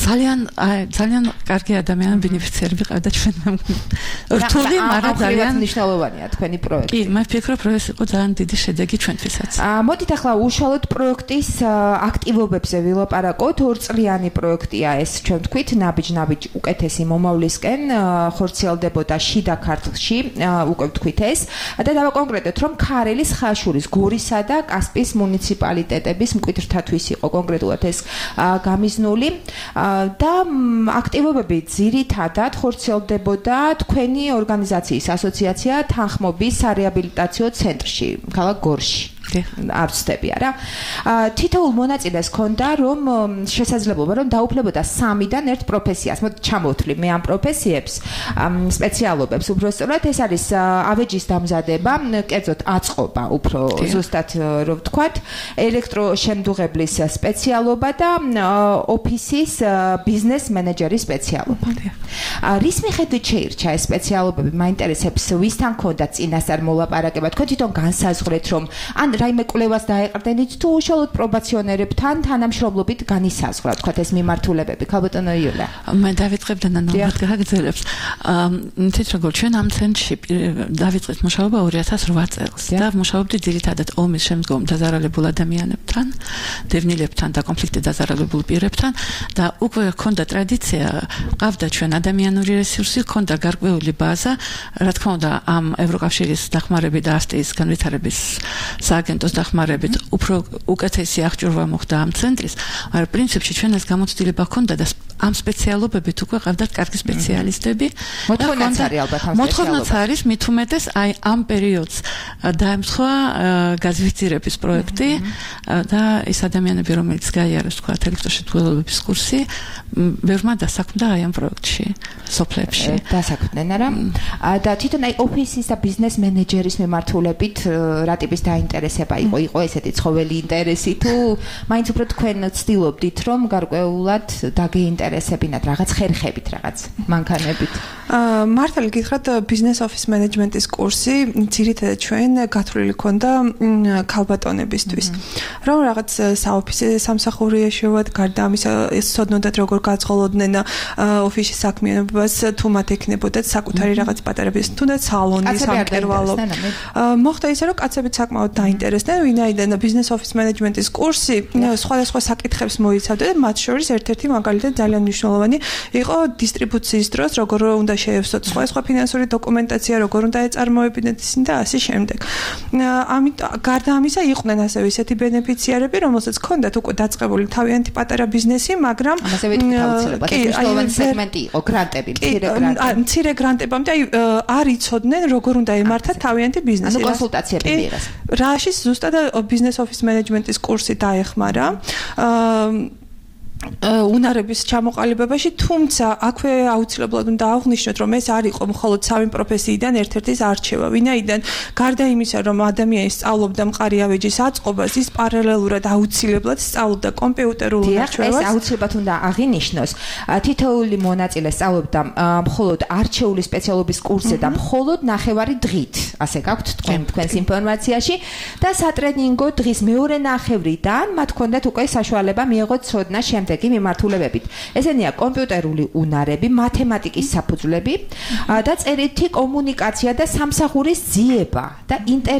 ძალიან კარგი ადამიანები ბენეფიციარები ყავდა ჩვენ რთული, მაგრამ ძალიან მნიშვნელოვანია თქვენი პროექტი. კი, მე ვფიქრობ, რომ ეს იყო ძალიან დიდი შედეგი ჩვენთვისაც. მოდით ახლა უშუალოდ პროექტის აქტივობებზე ვილაპარაკოთ. 2 წლიანი პროექტია ეს, ჩვენ ვთქვით, ნაბიჯ უკეთესი მომავლისკენ ხორციელდებოდა შიდა ქართლში, უკვე ვთქვით ეს. და დავაკონკრეტოთ, რომ ქარელის, ხაშურის, გორისა და კასპიის მუნიციპალიტეტების მკვიდრთათვის იყო კონკრეტულად ეს გამიზნული. და აქტივობები ძირითადად ხორციელდებოდა თქვენი ორგანიზაციის ასოციაცია თანხმობის სარეაბილიტაციო ცენტრში, ქალაქ გორში. არ ვცდები არა. თითოეულ მონაწილეს ჰქონდა რომ შესაძლებლობა რომ დაუფლებოდა 3-დან 1 პროფესიას. მოდ ჩამოვთვლი მე ამ პროფესიებს, სპეციალობებს. უბრალოდ ეს არის ავეჯის დამზადება, კერძოდ აწყობა, უფრო ზუსტად რომ ვთქვათ, ელექტროშემდუღებლის სპეციალობა და ოფისის ბიზნეს მენეჯერის სპეციალობა. რის მიხედვით შეირჩა ეს სპეციალობები? მაინტერესებს ვისთან ჰქონდა წინასწარ მოლაპარაკება? თქვენ თვითონ განსაზღვრეთ რომ ან რაიმე კვლევას დაეყრდენით თუ უშუალოდ პრობაციონერებთან თანამშრომლობით განისაზღვრა თქვათ ეს მიმართულებები? ქალბატონო იულა. მე დავიწყებ და ნანომად გაგრძელებს. თით როგორ ჩვენ ამ ცენტრში დავიწყეთ მუშაობა 2008 წელს და მუშაობდი ძირითადად ომის შემდგომ დაზარალებულ ადამიანებთან, დევნილებთან და კონფლიქტით დაზარალებულ პირებთან და უკვე ჰქონდა ტრადიცია, ყავდა ჩვენ ადამიანური რესურსი, ჰქონდა გარკვეული ბაზა, რა თქმა უნდა ამ ევროკავშირის დახმარებით და ავსტრიის განვითარების სააგენტოს დახმარებით უფრო უკეთესი აღჭურვა მოხდა ამ ცენტრის, მაგრამ პრინციპში ჩვენ ეს გამოცდილება ჰქონდა და ამ სპეციალობებით უკვე ყავდათ კარგი სპეციალისტები. მოთხოვნაც არის ალბათ ამ მოთხოვნაც არის, მით უმეტეს აი ამ პერიოდს დაემთხვა გაზვიძირების პროექტი და ეს ადამიანები, რომელიც გაიარეს თქვა ელექტროშემთხვევლობის კურსი, ბევრმა დასაქმდა აი ამ პროექტში, სოფლებში. დასაქმდნენ არა? და თვითონ აი ოფისის და ბიზნეს მენეჯერის მიმართულებით რა ტიპის დაინტერესება იყო ესეთი ცხოველი ინტერესი თუ მაინც უფრო თქვენ ცდილობდით რომ გარკვეულად დაგეინტერესებინათ რაღაც ხერხებით, რაღაც მანქანებით? მართალი გითხრათ, ბიზნეს ოფის მენეჯმენტის კურსი ძირითადად ჩვენ გათვლილი ქონდა ქალბატონებისთვის. რომ რაღაც საოფისე სამსახური ეშვათ, გარდა ამისა ცოდნოდათ როგორ გაწყოლოდნენ ოფისში საქმიანობას, თუ მათ ექნებოდათ საკუთარი რაღაც პატარა ბიზნესი, თუნდაც სალონი, სამკერვალო. მოხდა ისე, რომ კაცებიც საკმაოდ დაინტერესდნენ, ვინაიდან ბიზნეს ოფის მენეჯმენტის კურსი სხვადასხვა საკითხებს მოიცავდა და მათ შორის ერთ-ერთი მაგალითად ძალიან მნიშვნელოვანი იყო დისტრიბუციის დროს, როგორ უნდა შეევსოთ სხვა ფინანსური დოკუმენტაცია, როგორ უნდა ეწარმოებინათ ისინი და ასე შემდეგ. ამიტომ გარდა ამისა იყვნენ ასევე ისეთი ბენეფიციარები, რომელსაც ჰქონდათ უკვე დაწყებული თავიანთი პატარა ბიზნესი, მაგრამ ამაზე ვიტყვით აუცილებლად. ეს მნიშვნელოვანი სეგმენტი იყო, გრანტები, მცირე გრანტებამდე არ იცოდნენ როგორ უნდა ემართათ თავიანთი ბიზნესი. ანუ კონსულტაციები მიიღეს. რაშიც ზუსტად ბიზნეს ოფის მენეჯმენტის კურსი დაეხმარა. უნარების ჩამოყალიბებაში, თუმცა აქვე აუცილებლად უნდა აღვნიშნოთ, რომ ეს არ იყო მხოლოდ სამი პროფესიიდან ერთ-ერთის არჩევა, ვინაიდან გარდა იმისა, რომ ადამიანი სწავლობდა მყარი ავეჯის აწყობას, ის პარალელურად აუცილებლად სწავლობდა კომპიუტერულ არჩევას. ეს აუცილებლად უნდა აღინიშნოს. თითოეული მონაწილე სწავლობდა მხოლოდ არჩეული სპეციალობის კურსზე და მხოლოდ ნახევარი დღით, ასე გაქვთ თქვენს ინფორმაციაში და სატრენინგო დღის მეორე ნახევრიდან მათ ჰქონდათ უკვე საშუალება მიეღოთ ცოდნა შემდეგი მიმართულებებით. ესენია კომპიუტერული უნარები, მათემატიკის საფუძვლები და წერითი კომუნიკაცია და სამსახურის ძიება და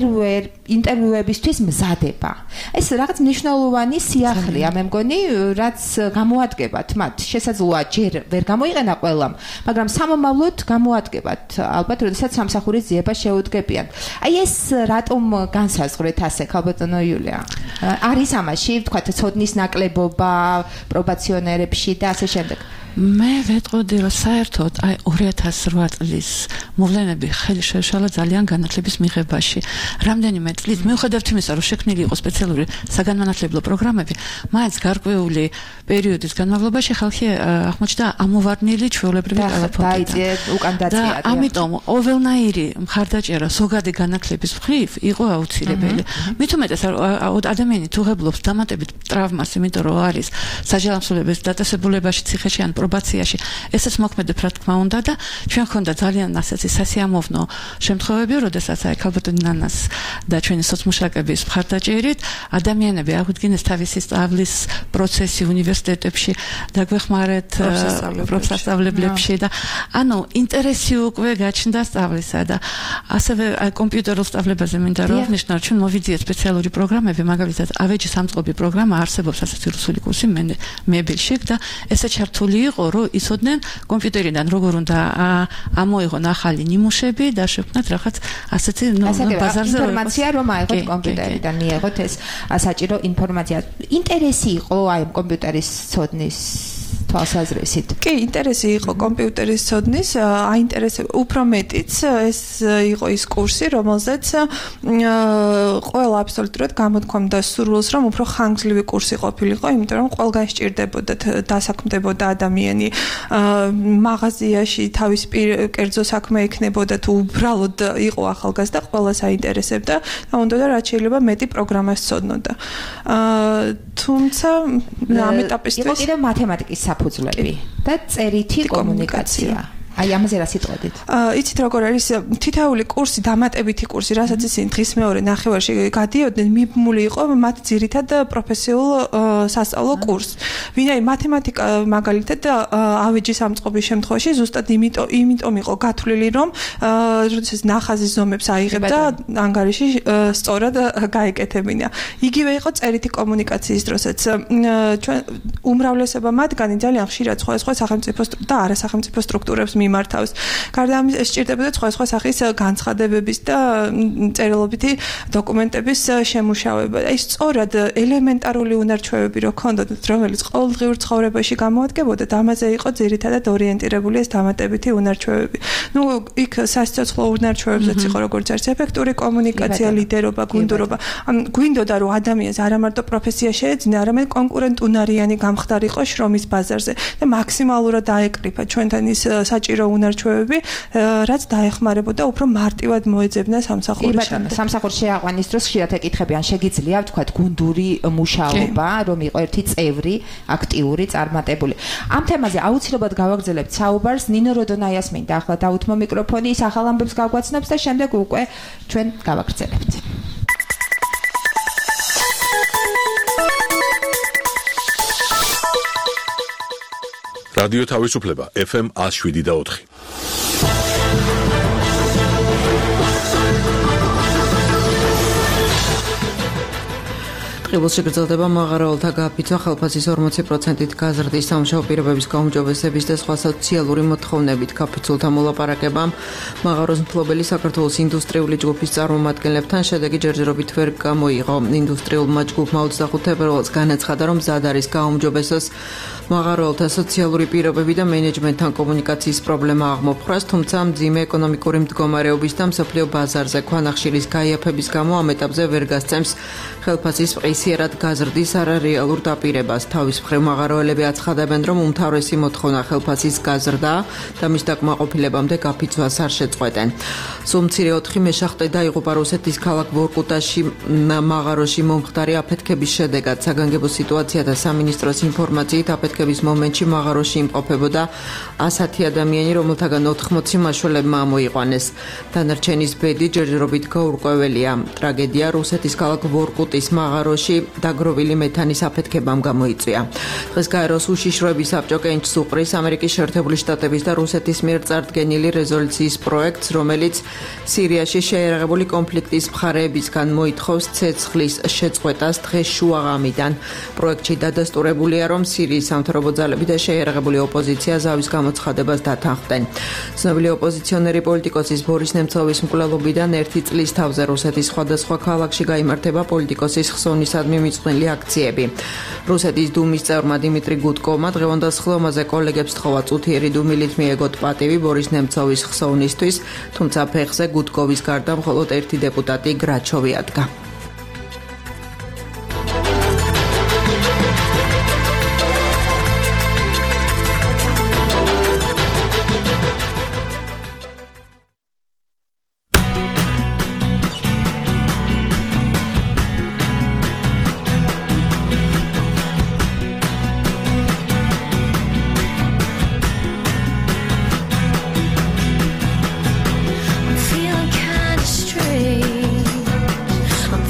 ინტერვიუებისთვის მზადება. ეს რაღაც მნიშვნელოვანი სიახლეა, მე მგონი, რაც გამოადგებათ მათ. შესაძლოა ჯერ ვერ გამოიყენა ყველამ, მაგრამ სამომავლოდ გამოადგებათ, ალბათ, როდესაც სამსახურის ძიება შეუდგებიან. აი ეს რატომ განსაზღვრეთ ასე, ქალბატონო იულია? არის ამაში, თქვათ, ცოდნის ნაკლებობა პრობაციონერებში და ასე შემდეგ. მე ვეტყოდი, რომ საერთოდ აი 2008 წლის მოვლენები ხელი შეშალა ძალიან განათლების მიღებაში. რამდენიმე წლით მიუხედავად იმისა, რომ შექმნილი იყო სპეციალური საგანმანათლებლო პროგრამები, მაინც გარკვეული პერიოდის განმავლობაში ხალხი აღმოჩნდა ამოვარდნილი ჩვეულებრივი კალაპოტიდან. და ამიტომ ყოველნაირი მხარდაჭერა ზოგადი განათლების მხრივ იყო აუცილებელი. მით უმეტეს ადამიანი თუ ღებულობს დამატებით ტრავმას, იმიტომ რომ არის საჯანმრთელობის დაწესებულებაში, ციხეში ან პრობაციაში, ესეც მოქმედებ რა თქმა უნდა და ჩვენ ხონდა ძალიან ასეთი სასიამოვნო შემთხვევები, როდესაც აი ქალბატონი ნანას და ჩვენი სოციმუშაკების მხარდაჭერით ადამიანები აღუდგინეს თავისი სწავლის პროცესი უნივერსიტეტებში, დაგვეხმარეთ პროფესორებლებში და ანუ ინტერესი უკვე გაჩნდა სწავლისა და ასევე აი კომპიუტერულ სწავლებაზე მინდა რომ აღნიშნო, ჩვენ მოვიძიეთ სპეციალური პროგრამები, მაგალითად ავეჯის ამწყობი პროგრამა არსებობს ასეთი რუსული კურსი მებილში და ესე ჩართული იყო, რომ იცოდნენ კომპიუტერიდან როგორ უნდა ამოიღონ ახალი ნიმუშები და შექმნათ რაღაც ასეთი ბაზარზე ინფორმაცია რომ აიღოთ კომპიუტერიდან, მიიღოთ ეს საჭირო ინფორმაცია. ინტერესი იყო აი კომპიუტერის ცოდნის თვალსაზრისით. კი, ინტერესი იყო კომპიუტერის ცოდნის, აინტერესება უფრო მეტიც ეს იყო ის კურსი, რომელზეც ყველა აბსოლუტურად გამოთქვამდა სურვილს, რომ უფრო ხანგრძლივი კურსი ყოფილიყო, იმიტომ რომ ყველგან სჭირდებოდა დასაქმდებოდა ადამიანი მაღაზიაში თავის კერძო საქმე ექნებოდა თუ უბრალოდ იყო ახალგაზრდა, ყველას აინტერესებდა და უნდა რაც შეიძლება მეტი პროგრამას ცოდნოდა. თუმცა ამ ეტაპისთვის იყო კიდევ მათემატიკის საფუძვლები და წერითი კომუნიკაცია. აი ამაზე რა სიტყვებით? იცით როგორ არის თითოეული კურსი, დამატებითი კურსი, რასაც ისინი დღის მეორე ნახევარში გადიოდნენ, მიბმული იყო მათ ძირითად პროფესიულ სასწავლო კურსს. ვინაიდან მათემატიკა მაგალითად ავეჯის ამწყობის შემთხვევაში ზუსტად იმიტომ იყო გათვლილი, რომ როდესაც ნახაზის ზომებს აიღებდა, ანგარიში სწორად გაეკეთებინა. იგივე იყო წერითი კომუნიკაციის დროსაც. ჩვენ უმრავლესობა მათგანი ძალიან ხშირად სხვადასხვა სახელმწიფო და არასახელმწიფო სტრუქტურებს მიმართავს. გარდა ამისა, სჭირდებოდა სხვა სახის განცხადებების და წერილობითი დოკუმენტების შემუშავება. Ის სწორად ელემენტარული უნარჩვევები რო ქონდათ, რომელიც ყოველდღიურ ცხოვრებაში გამოადგებოდა, ამაზე იყო ძირითადად ორიენტირებული ეს დამატებითი უნარჩვევები. იქ სასიცოცხლო უნარჩვევებზეც იყო როგორც არის ეფექტური კომუნიკაცია, ლიდერობა, გუნდურობა. გვინდოდა რომ ადამიანს არა მარტო პროფესია შეეძინა, არამედ კონკურენტუნარიანი გამხდარიყო შრომის ბაზარზე და მაქსიმალურად დაეკრიფა ჩვენთან ის საჭირო უნარჩვევები, რაც დაეხმარებოდა უფრო მარტივად მოეძებნა სამსახურის შემდეგ. სამსახურში შეაყვანის დროს ხშირად ეკითხებიან, შეგიძლია ვთქვათ გუნდური მუშაობა, რომ იყო ერთი წევრი, აქტიური, წარმატებული. ამ თემაზე აუცილებლად გავაგრძელებთ საუბარს. ნინო როდონაიას მინდა ახლა დაუთმო მიკროფონი, ის ახალ ამბებს გაგვაცნობს და შემდეგ უკვე ჩვენ გავაგრძელებთ. რადიო თავისუფლება FM 107.4. ტყიბულში გრძელდება მაღაროელთა გაფიცვა, ხელფასის 40%-ით გაზრდის, სამუშაო პირობების გაუმჯობესების და სხვა სოციალური მოთხოვნებით. გაფიცულთა მოლაპარაკებამ მაღაროს მფლობელი საქართველოს ინდუსტრიული ჯგუფის წარმომადგენლებთან შედეგი ჯერჯერობით ვერ გამოიღო. ინდუსტრიულმა ჯგუფმა 25 თებერვალს განაცხადა, რომ მზად არის გაუმჯობესოს მაღაროელთა სოციალური პირობები და მენეჯმენტთან კომუნიკაციის პრობლემა აღმოფხვრას, თუმცა მძიმე ეკონომიკური მდგომარეობის და მსოფლიო ბაზარზე ქვანახშირის გაიაფების გამო ამ ეტაპზე ვერ გასცემს ხელფასის ყისიერად გაზრდის არარეალურ დაპირებას. თავის მხრივ მაღაროელები აცხადებენ, რომ უმთავრესი მოთხოვნა ხელფასის გაზრდა და მის დაკმაყოფილებამდე გაფიცვას არ შეწყვეტენ. სულ მცირე 4 მეშახტე დაიღუპა რუსეთის ქალაქ ვორკუტაში მაღაროში მომხდარი აფეთქების შედეგად. საგანგებო სიტუაციათა სამინისტროს ინფორმაციით აფეთქების მომენტში მაღაროში იმყოფებოდა 100 ადამიანი, რომელთაგან 80 მაშველებმა ამოიყვანეს. დანარჩენის ბედი ჯერჯერობით გაურკვეველია. ტრაგედია რუსეთის ქალაქ ვორკუტის მაღაროში დაგროვილი მეთანის აფეთქებამ გამოიწვია. დღეს გაეროს უშიშროების საბჭო კენჭს უყრის ამერიკის შეერთებული შტატების და რუსეთის მიერ წარდგენილი რეზოლუციის პროექტს, რომელიც სირიაში შეიარაღებული კონფლიქტის მხარეებისგან მოითხოვს ცეცხლის შეწყვეტას დღეს შუაღამიდან. პროექტში დადასტურებულია, რომ სირიის სამთავრობო ძალები და შეიარაღებული ოპოზიცია ზავის გამოცხადებას დათანხმდნენ. ცნობილი ოპოზიციონერი პოლიტიკოსის ბორის ნემცოვის მკვლელობიდან 1 წლის თავზე რუსეთის სხვადასხვა ქალაქში გაიმართება პოლიტიკოსის ხსოვნისადმი მიწყვნილი აქციები. რუსეთის დუმის წევრმა დიმიტრი გუდკოვმა დღევანდელ სხდომაზე კოლეგებს თხოვა წუთიერი დუმილით მიეგოთ პატივი ბორის ნემცოვის ხსოვნისთვის, თუმცა ფეხზე გუდკოვის გარდა მხოლოდ 1 დეპუტატი გრაჩოვი ადგა. I'm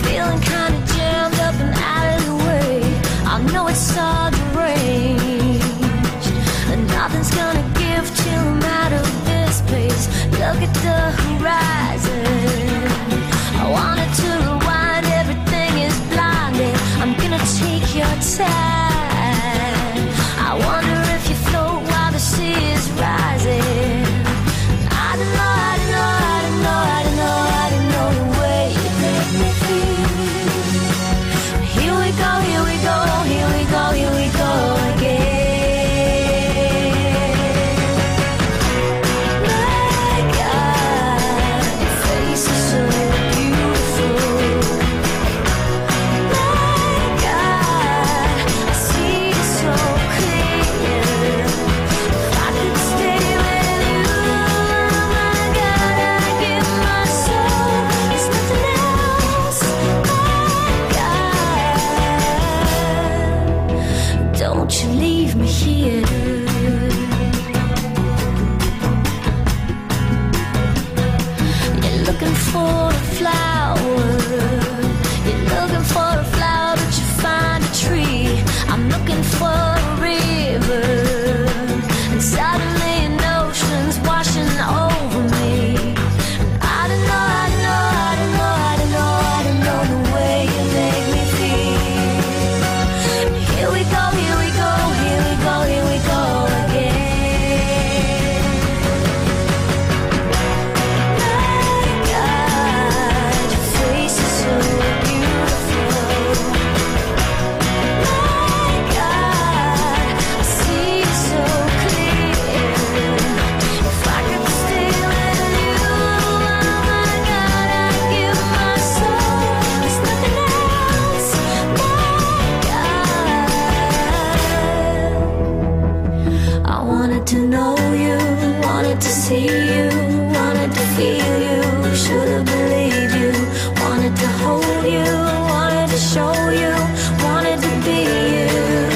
I wanted to know you, wanted to see you, wanted to feel you, should have believed you, wanted to hold you, wanted to show you, wanted to be you.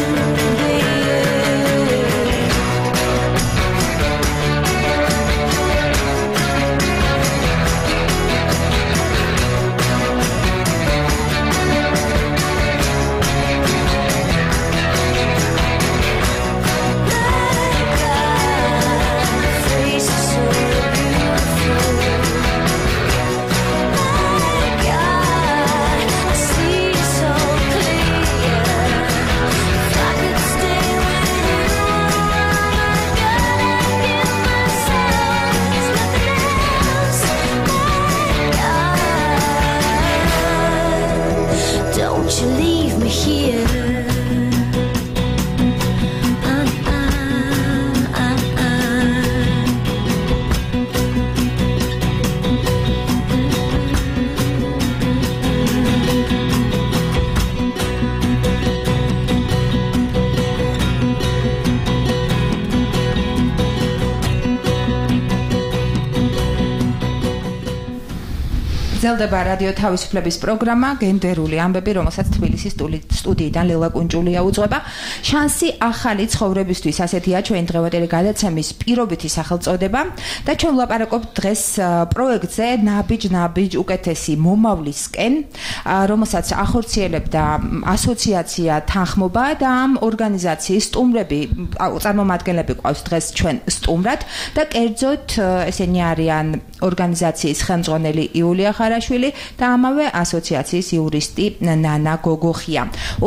გრძელდება რადიო თავისუფლების პროგრამა გენდერული ამბები, რომელსაც თბილისის სტუდიიდან ლელა კუნჭულია უძღვება. შანსი ახალი ცხოვრებისთვის, ასეთია ჩვენ დღევანდელი გადაცემის პირობითი სახელწოდება და ჩვენ ვლაპარაკობთ დღეს პროექტზე ნაბიჯ უკეთესი მომავლისკენ, რომელსაც ახორციელებდა ასოციაცია თანხმობა და ამ ორგანიზაციის სტუმრები, წარმომადგენლები ყავს დღეს ჩვენ სტუმრად და კერძოდ ესენი არიან ორგანიზაციის ხელმძღვანელი იულია ხარაშვილი და ამავე ასოციაციის იურისტი ნანა გოგოხია.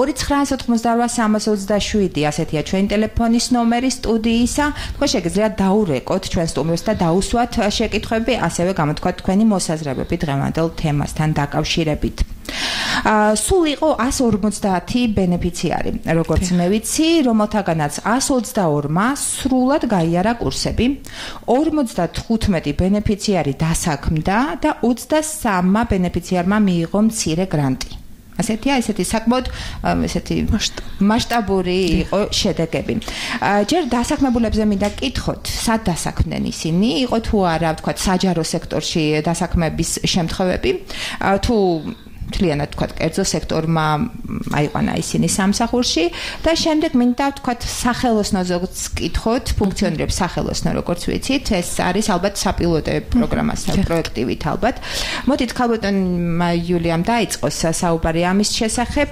2998327 ასეთია ჩვენი ტელეფონის ნომერი სტუდიისა. თქვენ შეგიძლიათ დაურეკოთ ჩვენ სტუმრებს და დაუსვათ შეკითხვები, ასევე გამოთქვათ თქვენი მოსაზრებები დღევანდელ თემასთან დაკავშირებით. სულ იყო 150 ბენეფიციარი, როგორც მე ვიცი, რომელთაგანაც 122-მა სრულად გაიარა კურსები, 55 ბენეფიციარი დასაქმდა და 23-მა ბენეფიციარმა მიიღო მცირე გრანტი. ასეთი საკმაოდ მასშტაბური იყო შედეგები. ჯერ დასაქმებულებზე მინდა კითხოთ, სად დასაქმდნენ ისინი? იყო თუ არა, ვთქვათ, საჯარო სექტორში დასაქმების შემთხვევები, თუ მთლიანად თქვა კერძო სექტორმა აიყვანა ისინი სამსახურში და შემდეგ მინდა თქვა სახელოსნოზეც კითხოთ, ფუნქციონირებს სახელოსნო, როგორც ვიცით, ეს არის ალბათ საპილოტო პროგრამასთან პროექტივით ალბათ. მოდით ქალბატონმა იულიამ დაიწყოს საუბარი ამის შესახებ,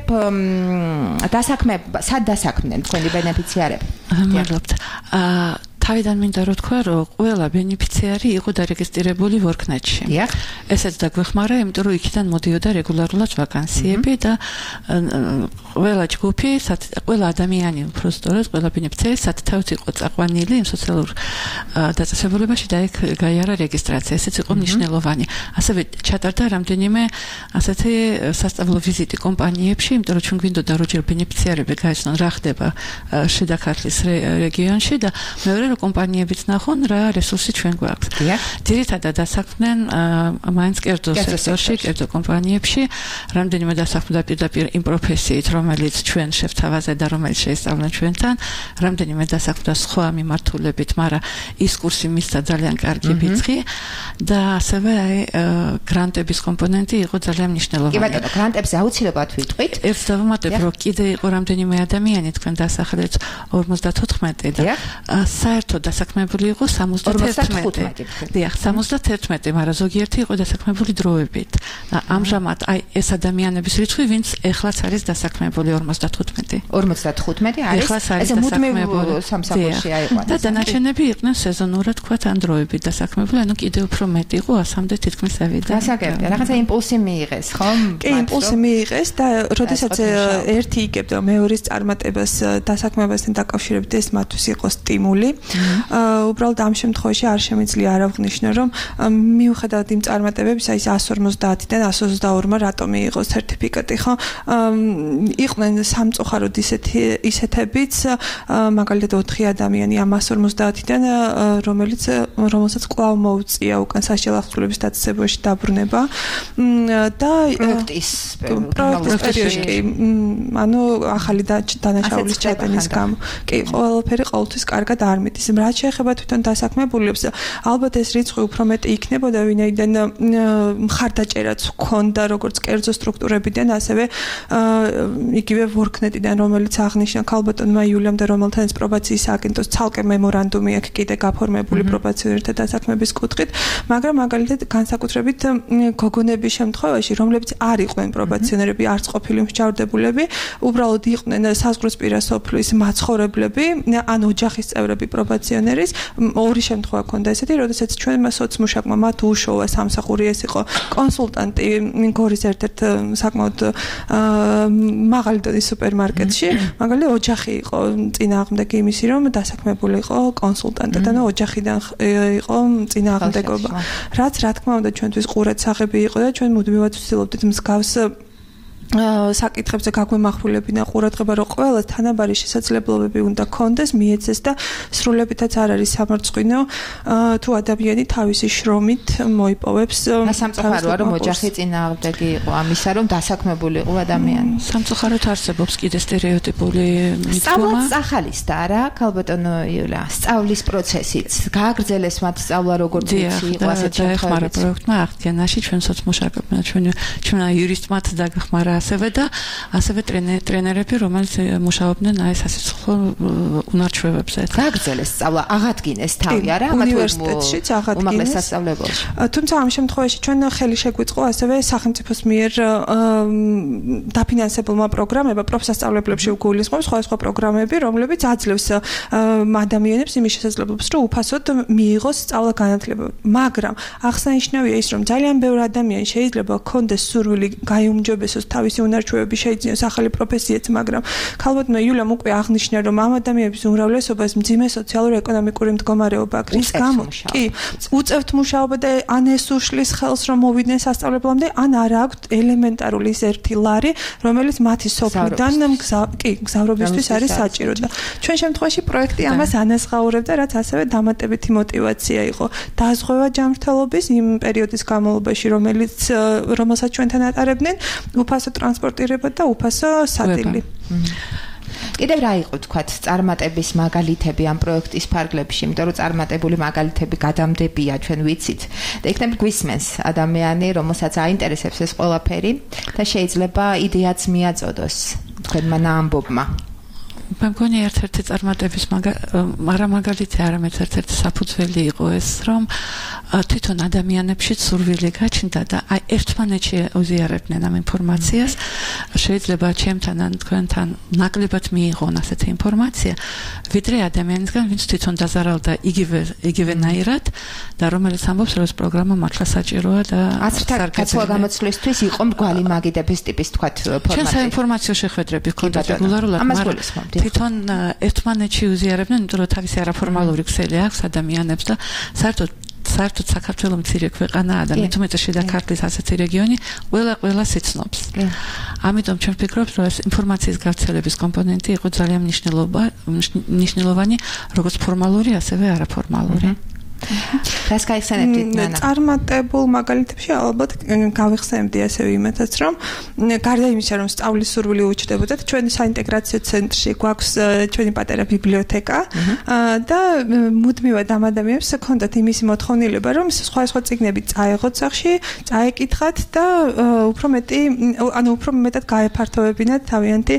სად დასაქმდნენ თქვენი ბენეფიციარები? მადლობთ. თავიდან მინდა რომ თქვა, რომ ყველა ბენეფიციარი იყო დარეგისტრირებული ვორკნეტში. ესეც დაგვეხმარა, იმიტომ რომ იქიდან მოდიოდა რეგულარულად ვაკანსიები და ყველა ჯგუფი, ყველა ადამიანი, უბრალოდ ყველა ბენეფიციარი სათავეც იყო წაყვანილი იმ სოციალურ დაწესებულებაში და იქ გაიარა რეგისტრაცია. ესეც იყო მნიშვნელოვანი. ასევე ჩატარდა რამდენიმე ასეთი სასწავლო ვიზიტი კომპანიებში, იმიტომ რომ ჩვენ გვინდოდა რომ ჯერ ბენეფიციარები გაიცნონ რა ხდება შიდა ქართლის რეგიონში და მეორე კომპანიებიც ნახონ რა რესურსი ჩვენ გვაქვს. ძირითადად დასაქმდნენ მაინც კერძო სექტორში, კერძო კომპანიებში, რამდენიმე დასაქმდა პირდაპირ იმ პროფესიით, რომელიც ჩვენ შევთავაზე და რომელიც შეისწავლენ ჩვენთან, რამდენიმე დასაქმდა სხვა მიმართულებით, მაგრამ ის კურსი მისცა ძალიან კარგი ბიძღი და ასევე გრანტების კომპონენტი იყო ძალიან მნიშვნელოვანი. კი ბატონო, გრანტებზე აუცილებლად ვიტყვით. ეს დავუმატებ, რომ კიდე იყო რამდენიმე ადამიანი თქვენ დასახელეთ 54 და საერთოდ დასაქმებული იყო 71. დიახ, 71, მაგრამ ზოგიერთი იყო დასაქმებული დროებით. და ამჟამად ეს ადამიანების რიცხვი, ვინც ეხლაც არის დასაქმებული 55. 55 არის. ესე მუდმივ სამსახურში აიყვანა. და დანარჩენები იყვნენ სეზონურად, თქვა, ან დროებით დასაქმებული, ანუ კიდევ უფრო მეტი იყო 100-მდე თითქმის ავიდა. დასაგებია, რაღაცა იმპულსი მიიღეს, ხო? კი, იმპულსი მიიღეს და როდესაც ერთი იგებდა მეორის წარმატებას დასაქმებასთან დაკავშირებით, ეს მათთვის იყო სტიმული. უბრალოდ ამ შემთხვევაში არ შემიძლია არ ავღნიშნო, რომ მიუხედავად იმ წარმატებებისა, ის 150-დან 122-მა რატომ მიიღო სერტიფიკატი, ხო? იყვნენ სამწუხაროდ ისეთებიც, მაგალითად 4 ადამიანი ამ 150-დან, რომელსაც კვლავ მოუწია უკან სასჯელ აღსრულების დაწესებულებაში დაბრუნება და პროექტის პერიოდში, ანუ ახალი დანაშაულის ჩადენის გამო. კი, ყველაფერი ყოველთვის კარგად არ მიდის. რაც შეეხება თვითონ დასაქმებულებს, ალბათ ეს რიცხვი უფრო მეტი იქნებოდა, ვინაიდან მხარდაჭერაც ჰქონდა როგორც კერძო სტრუქტურებიდან, ასევე იგივე ვორქნეტიდან, რომელიც აღნიშნა ქალბატონმა იულიამ და რომელთანაც პრობაციის აგენტოს ცალკე მემორანდუმი აქვს კიდე გაფორმებული პრობაციონერთა დასაქმების კუთხით, მაგრამ მაგალითად განსაკუთრებით გოგონების შემთხვევაში, რომლებიც არ იყვნენ პრობაციონერები, არც ყოფილი მსჯავრდებულები, უბრალოდ იყვნენ საზღვრისპირა სოფლის მაცხოვრებლები, ან ოჯახის წევრები პრობაციონერის, ორი შემთხვევა ჰქონდა ესეთი, როდესაც ჩვენმა სოცმუშაკმა მათ უშოვა სამსახური, ეს იყო კონსულტანტი გორის ერთ-ერთ საკმაოდ მაღალი დონის სუპერმარკეტში, მაგალითად ოჯახი იყო წინააღმდეგი იმისი, რომ დასაქმებული იყო კონსულტანტად, ანუ ოჯახიდან იყო წინააღმდეგობა. რაც რა თქმა უნდა ჩვენთვის ყურადსაღები იყო და ჩვენ მუდმივად ვცდილობდით მსგავს საკითხებზე გაგვემახვილებინა ყურადღება, რომ ყველას თანაბარი შესაძლებლობები უნდა ქონდეს, მიეცეს და სრულებითაც არ არის სამარცხვინო თუ ადამიანი თავისი შრომით მოიპოვებს. სამწუხაროა, რომ ოჯახი წინააღმდეგი იყო ამისა, რომ დასაქმებული იყო ადამიანი. სამწუხაროდ არსებობს კიდე სტერეოტიპული მიდგომა. სწავლაც ახალისდა რა, ქალბატონო იულა, სწავლის პროცესიც გააგრძელეს მათ სწავლა როგორც იცი იყო ასეთ შემთხვევებში. პროექტმა აღდგენაში ჩვენ სოცმუშაკებმა, ჩვენ იურისტმაც დაგეხმარა ასევე ტრენერები, რომელიც მუშაობდნენ აი სასიცოცხლო უნარჩვევებზე. გააგრძელეს სწავლა, აღადგინეს თავი არა, უნივერსიტეტშიც აღადგინეს. უმაღლეს სასწავლებელში. თუმცა ამ შემთხვევაში ჩვენ ხელი შეგვიწყო ასევე სახელმწიფოს მიერ დაფინანსებულმა პროგრამებმა, პროფსასწავლებლებში გულისხმობს სხვადასხვა პროგრამები, რომლებიც აძლევს ადამიანებს იმის შესაძლებლობას, რომ უფასოდ მიიღოს სწავლა-განათლება. მაგრამ აღსანიშნავია ის, რომ ძალიან ბევრი ადამიანი შეიძლება ჰქონდეს სურვილი გაიუმჯობესოს თავისი უნარჩვევები, შეიძინოს ახალი პროფესიაც, მაგრამ ქალბატონმა იულიამ უკვე აღნიშნა, რომ ამ ადამიანების უმრავლესობას მძიმე სოციალურ-ეკონომიკური მდგომარეობა აქვს. რის გამო კი უწევთ მუშაობა და ან ეს უშლის ხელს, რომ მოვიდნენ სასწავლებლამდე, ან არ აქვთ ელემენტარული ის ერთი ლარი, რომელიც მათი სოფლიდან გზავრობისთვის არის საჭირო და ჩვენ შემთხვევაში პროექტი ამას ანაზღაურებდა, რაც ასევე დამატებითი мотиваცია იყო. დაზღვევა ჯანმრთელობის იმ პერიოდის განმავლობაში, რომელსაც ჩვენთან ატარებდნენ, უფასო ტრანსპორტირება და უფასო სადილი. კიდევ რა იყო თქვათ წარმატების მაგალითები ამ პროექტის ფარგლებში, იმიტომ რომ წარმატებული მაგალითები გადამდებია, ჩვენ ვიცით. და იქნებ გვისმენს ადამიანი, რომელსაც აინტერესებს ეს ყველაფერი და შეიძლება იდეაც მიაწოდოს თქვენმა ნაამბობმა. მე მგონი ერთ-ერთი წარმატების მაგალითი არამედ ერთ-ერთი საფუძველი იყო ეს, რომ თვითონ ადამიანებში სურვილი გაჩნდა და აი ერთმანეთში უზიარებდნენ ამ ინფორმაციას. შეიძლება ჩემთან ან თქვენთან ნაკლებად მიიღონ ასეთი ინფორმაცია, ვიდრე ადამიანისგან, ვინც თვითონ დაზარალდა იგივენაირად და რომელიც ამბობს, რომ ეს პროგრამა მართლა საჭიროა და სარგებლობა გამოცვლისთვის იყო მრგვალი მაგიდების ტიპის თქვათ ფორმატი. ჩვენ საინფორმაციო შეხვედრები ჰქონდა რეგულარულად, მაგრამ თვითონ ერთმანეთში უზიარებდნენ, იმიტომ რომ თავისი არაფორმალური ქსელი აქვს ადამიანებს და საერთოდ საქართველოს მცირე ქვეყანაა და მით უმეტეს შედაქართლის ასეთი რეგიონი ყველა სიცნობს. ამიტომ ჩვენ ვფიქრობთ, რომ ეს ინფორმაციის გავრცელების კომპონენტი იყო ძალიან მნიშვნელოვანი, როგორც ფორმალური, ასევე არაფორმალური. რას გაიხსენებდით ნანა? წარმატებულ მაგალითებში ალბათ გავიხსენებდი ასევე იმათაც, რომ გარდა იმისა, რომ სწავლის სურვილი უჩნდებოდა, ჩვენი საინტეგრაციო ცენტრში გვაქვს ჩვენი პატარა ბიბლიოთეკა და მუდმივად ამ ადამიანებს ჰქონდათ იმისი მოთხოვნილება, რომ სხვადასხვა წიგნები წაეღოთ სახში, წაეკითხათ და უფრო მეტად გაეფართოვებინათ თავიანთი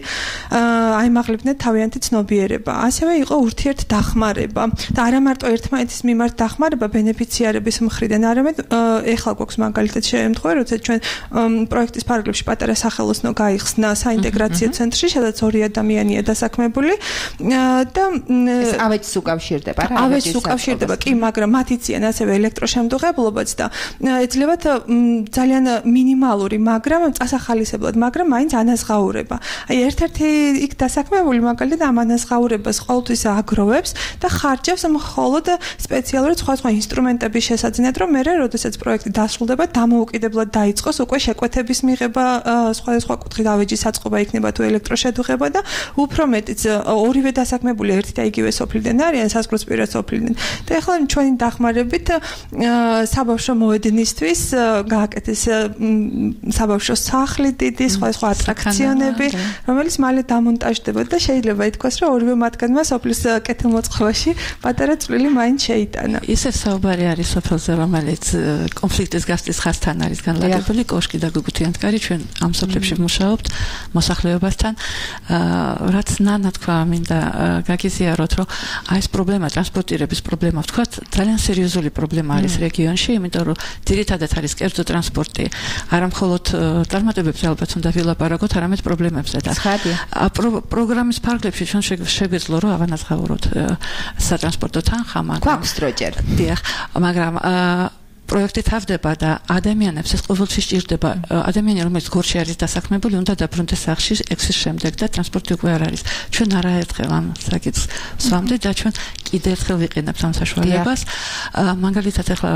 აიმაღლებინათ თავიანთი ცნობიერება. ასევე იყო ურთიერთდახმარება და არა მარტო ერთმანეთის მიმართ დახმარება, დახმარება ბენეფიციარების მხრიდან, არამედ ეხლა გვაქვს მაგალითად შემთხვევა, როცა ჩვენ პროექტის ფარგლებში პატარა სახელოსნო გაიხსნა საინტეგრაციო ცენტრში, სადაც 2 ადამიანია დასაქმებული და ეს ავეჯს უკავშირდება რა? ავეჯს უკავშირდება, კი, მაგრამ მათ იციან ასევე ელექტროშემტუღებლობაც და ეძლებათ ძალიან მინიმალური, მაგრამ წასახალისებლად, მაგრამ მაინც ანაზღაურება. აი ერთ-ერთი იქ დასაქმებული მაგალითად ამ ანაზღაურებას ყოველთვის აგროვებს და ხარჯავს მხოლოდ სპეციალური სხვა ინსტრუმენტების შესაძინად, რომ მერე როდესაც პროექტი დასრულდება, დამოუკიდებლად დაიწყოს უკვე შეკვეთების მიღება, სხვადასხვა კუთხით ავეჯის აწყობა იქნება თუ ელექტროშედუღება და უფრო მეტიც ორივე დასაქმებული ერთი და იგივე სოფლიდან არიან, საზღვროსპირა სოფლიდან. და ახლა ჩვენი დახმარებით საბავშვო მოედნისთვის გააკეთეს საბავშვო სახლი დიდი, სხვა ატრაქციონები, რომელიც მალე დამონტაჟდება და შეიძლება ითქვას, რომ ორივე მათგანმა სოფლის კეთილმოწყობაში პატარა წვლილი მაინც შეიტანა. ისე საუბარი არის სოფელზე, რომელიც კონფლიქტის გასწრის ხაზთან არის განლაგებული, კოშკი და გუგუთიანთკარი, ჩვენ ამ სოფლებში ვმუშაობთ მოსახლეობასთან. რაც ნათქვა მინდა გაგიზიაროთ, რომ აი ეს პრობლემა, ტრანსპორტირების პრობლემა, ვთქვათ, ძალიან სერიოზული პრობლემა არის რეგიონში, იმიტომ რომ ძირითადად არის კერძო ტრანსპორტი, არა მხოლოდ წარმატებებზე ალბათ უნდა ვილაპარაკოთ, არამედ პრობლემებზე და პროგრამის ფარგლებში ჩვენ შეგვეძლო რომ ავანაზღაუროთ სატრანსპორტო თანხა, მაგრამ გვაქვს დროჯერ. დიახ, მაგრამ პროექტი თავდება და ადამიანებს ეს ყოველთვის სჭირდება. ადამიანი რომელიც გორში არის დასაქმებული, უნდა დაბრუნდეს სახლში 6-ის შემდეგ და ტრანსპორტი უკვე არ არის. ჩვენ არაერთხელ ამ საკითხს ვსვამდით და ჩვენ კიდევ ერთხელ ვიყენებთ ამ საშუალებას. მაგალითად ახლა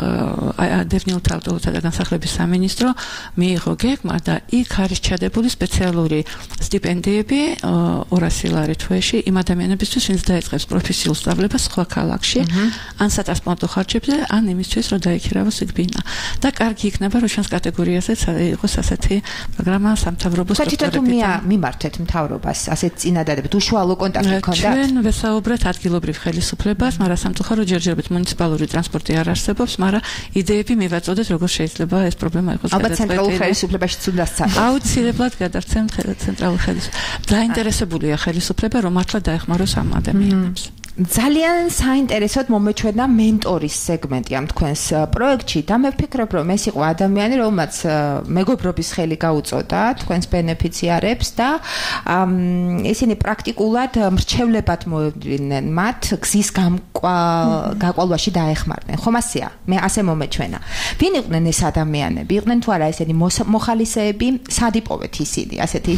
დევნილთა და განსახლების სამინისტრო მიიღო გეგმა და იქ არის ჩადებული სპეციალური სტიპენდიები 200 ლარი თვეში იმ ადამიანებისთვის, ვინც დაიწყებს პროფესიულ სწავლებას სხვა ქალაქში, ან სატრანსპორტო ხარჯებზე, ან იმისთვის, რომ იქირავოს იქბინა და კარგი იქნება რომ ჩვენს კატეგორიაზეც იყოს ასეთი პროგრამა სამთავრობო სტრუქტურებიდან. მიმართეთ მთავრობას ასეთ წინადადებით უშუალო კონტაქტი გქონდათ? ჩვენ ვესაუბრეთ ადგილობრივ ხელისუფლებას, მაგრამ სამწუხაროდ ჯერჯერობით მუნიციპალური ტრანსპორტი არ არსებობს, მაგრამ იდეები მივაწოდეთ როგორ შეიძლება ეს პრობლემა იყოს გადაწყვეტილი. ალბათ ცენტრალურ ხელისუფლებაშიც უნდა სცადოს. აუცილებლად გადავცემთ ცენტრალურ ხელისუფლებას. დაინტერესებულია ხელისუფლება რომ მართლა დაეხმაროს ამ ადამიანებს. ძალიან საინტერესოდ მომეჩვენა მენტორის სეგმენტი ამ თქვენს პროექტში და მე ვფიქრობ რომ ეს იყო ადამიანი რომელმაც მეგობრობის ხელი გაუწოდა თქვენს ბენეფიციარებს და ისინი პრაქტიკულად მრჩევლებად მოევლინენ მათ გზის გაყვალვაში დაეხმარნენ. ხომ ასეა? მე ასე მომეჩვენა. ვინ იყვნენ ეს ადამიანები? იყვნენ თუ არა ესენი მოხალისეები? სად იპოვეთ ისინი ასეთი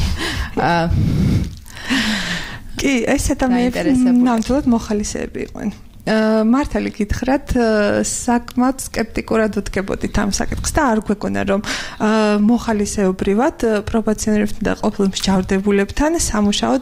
კი, ეს ადამიანები ნამდვილად მოხალისეები იყვნენ. მართალი გითხრათ, საკმაოდ სკეპტიკურად ვდგებოდით ამ საკითხს და არ გვეგონა რომ მოხალისეობრივად პრობაციონერებთან და ყოფილ მსჯავრდებულებთან სამუშაოდ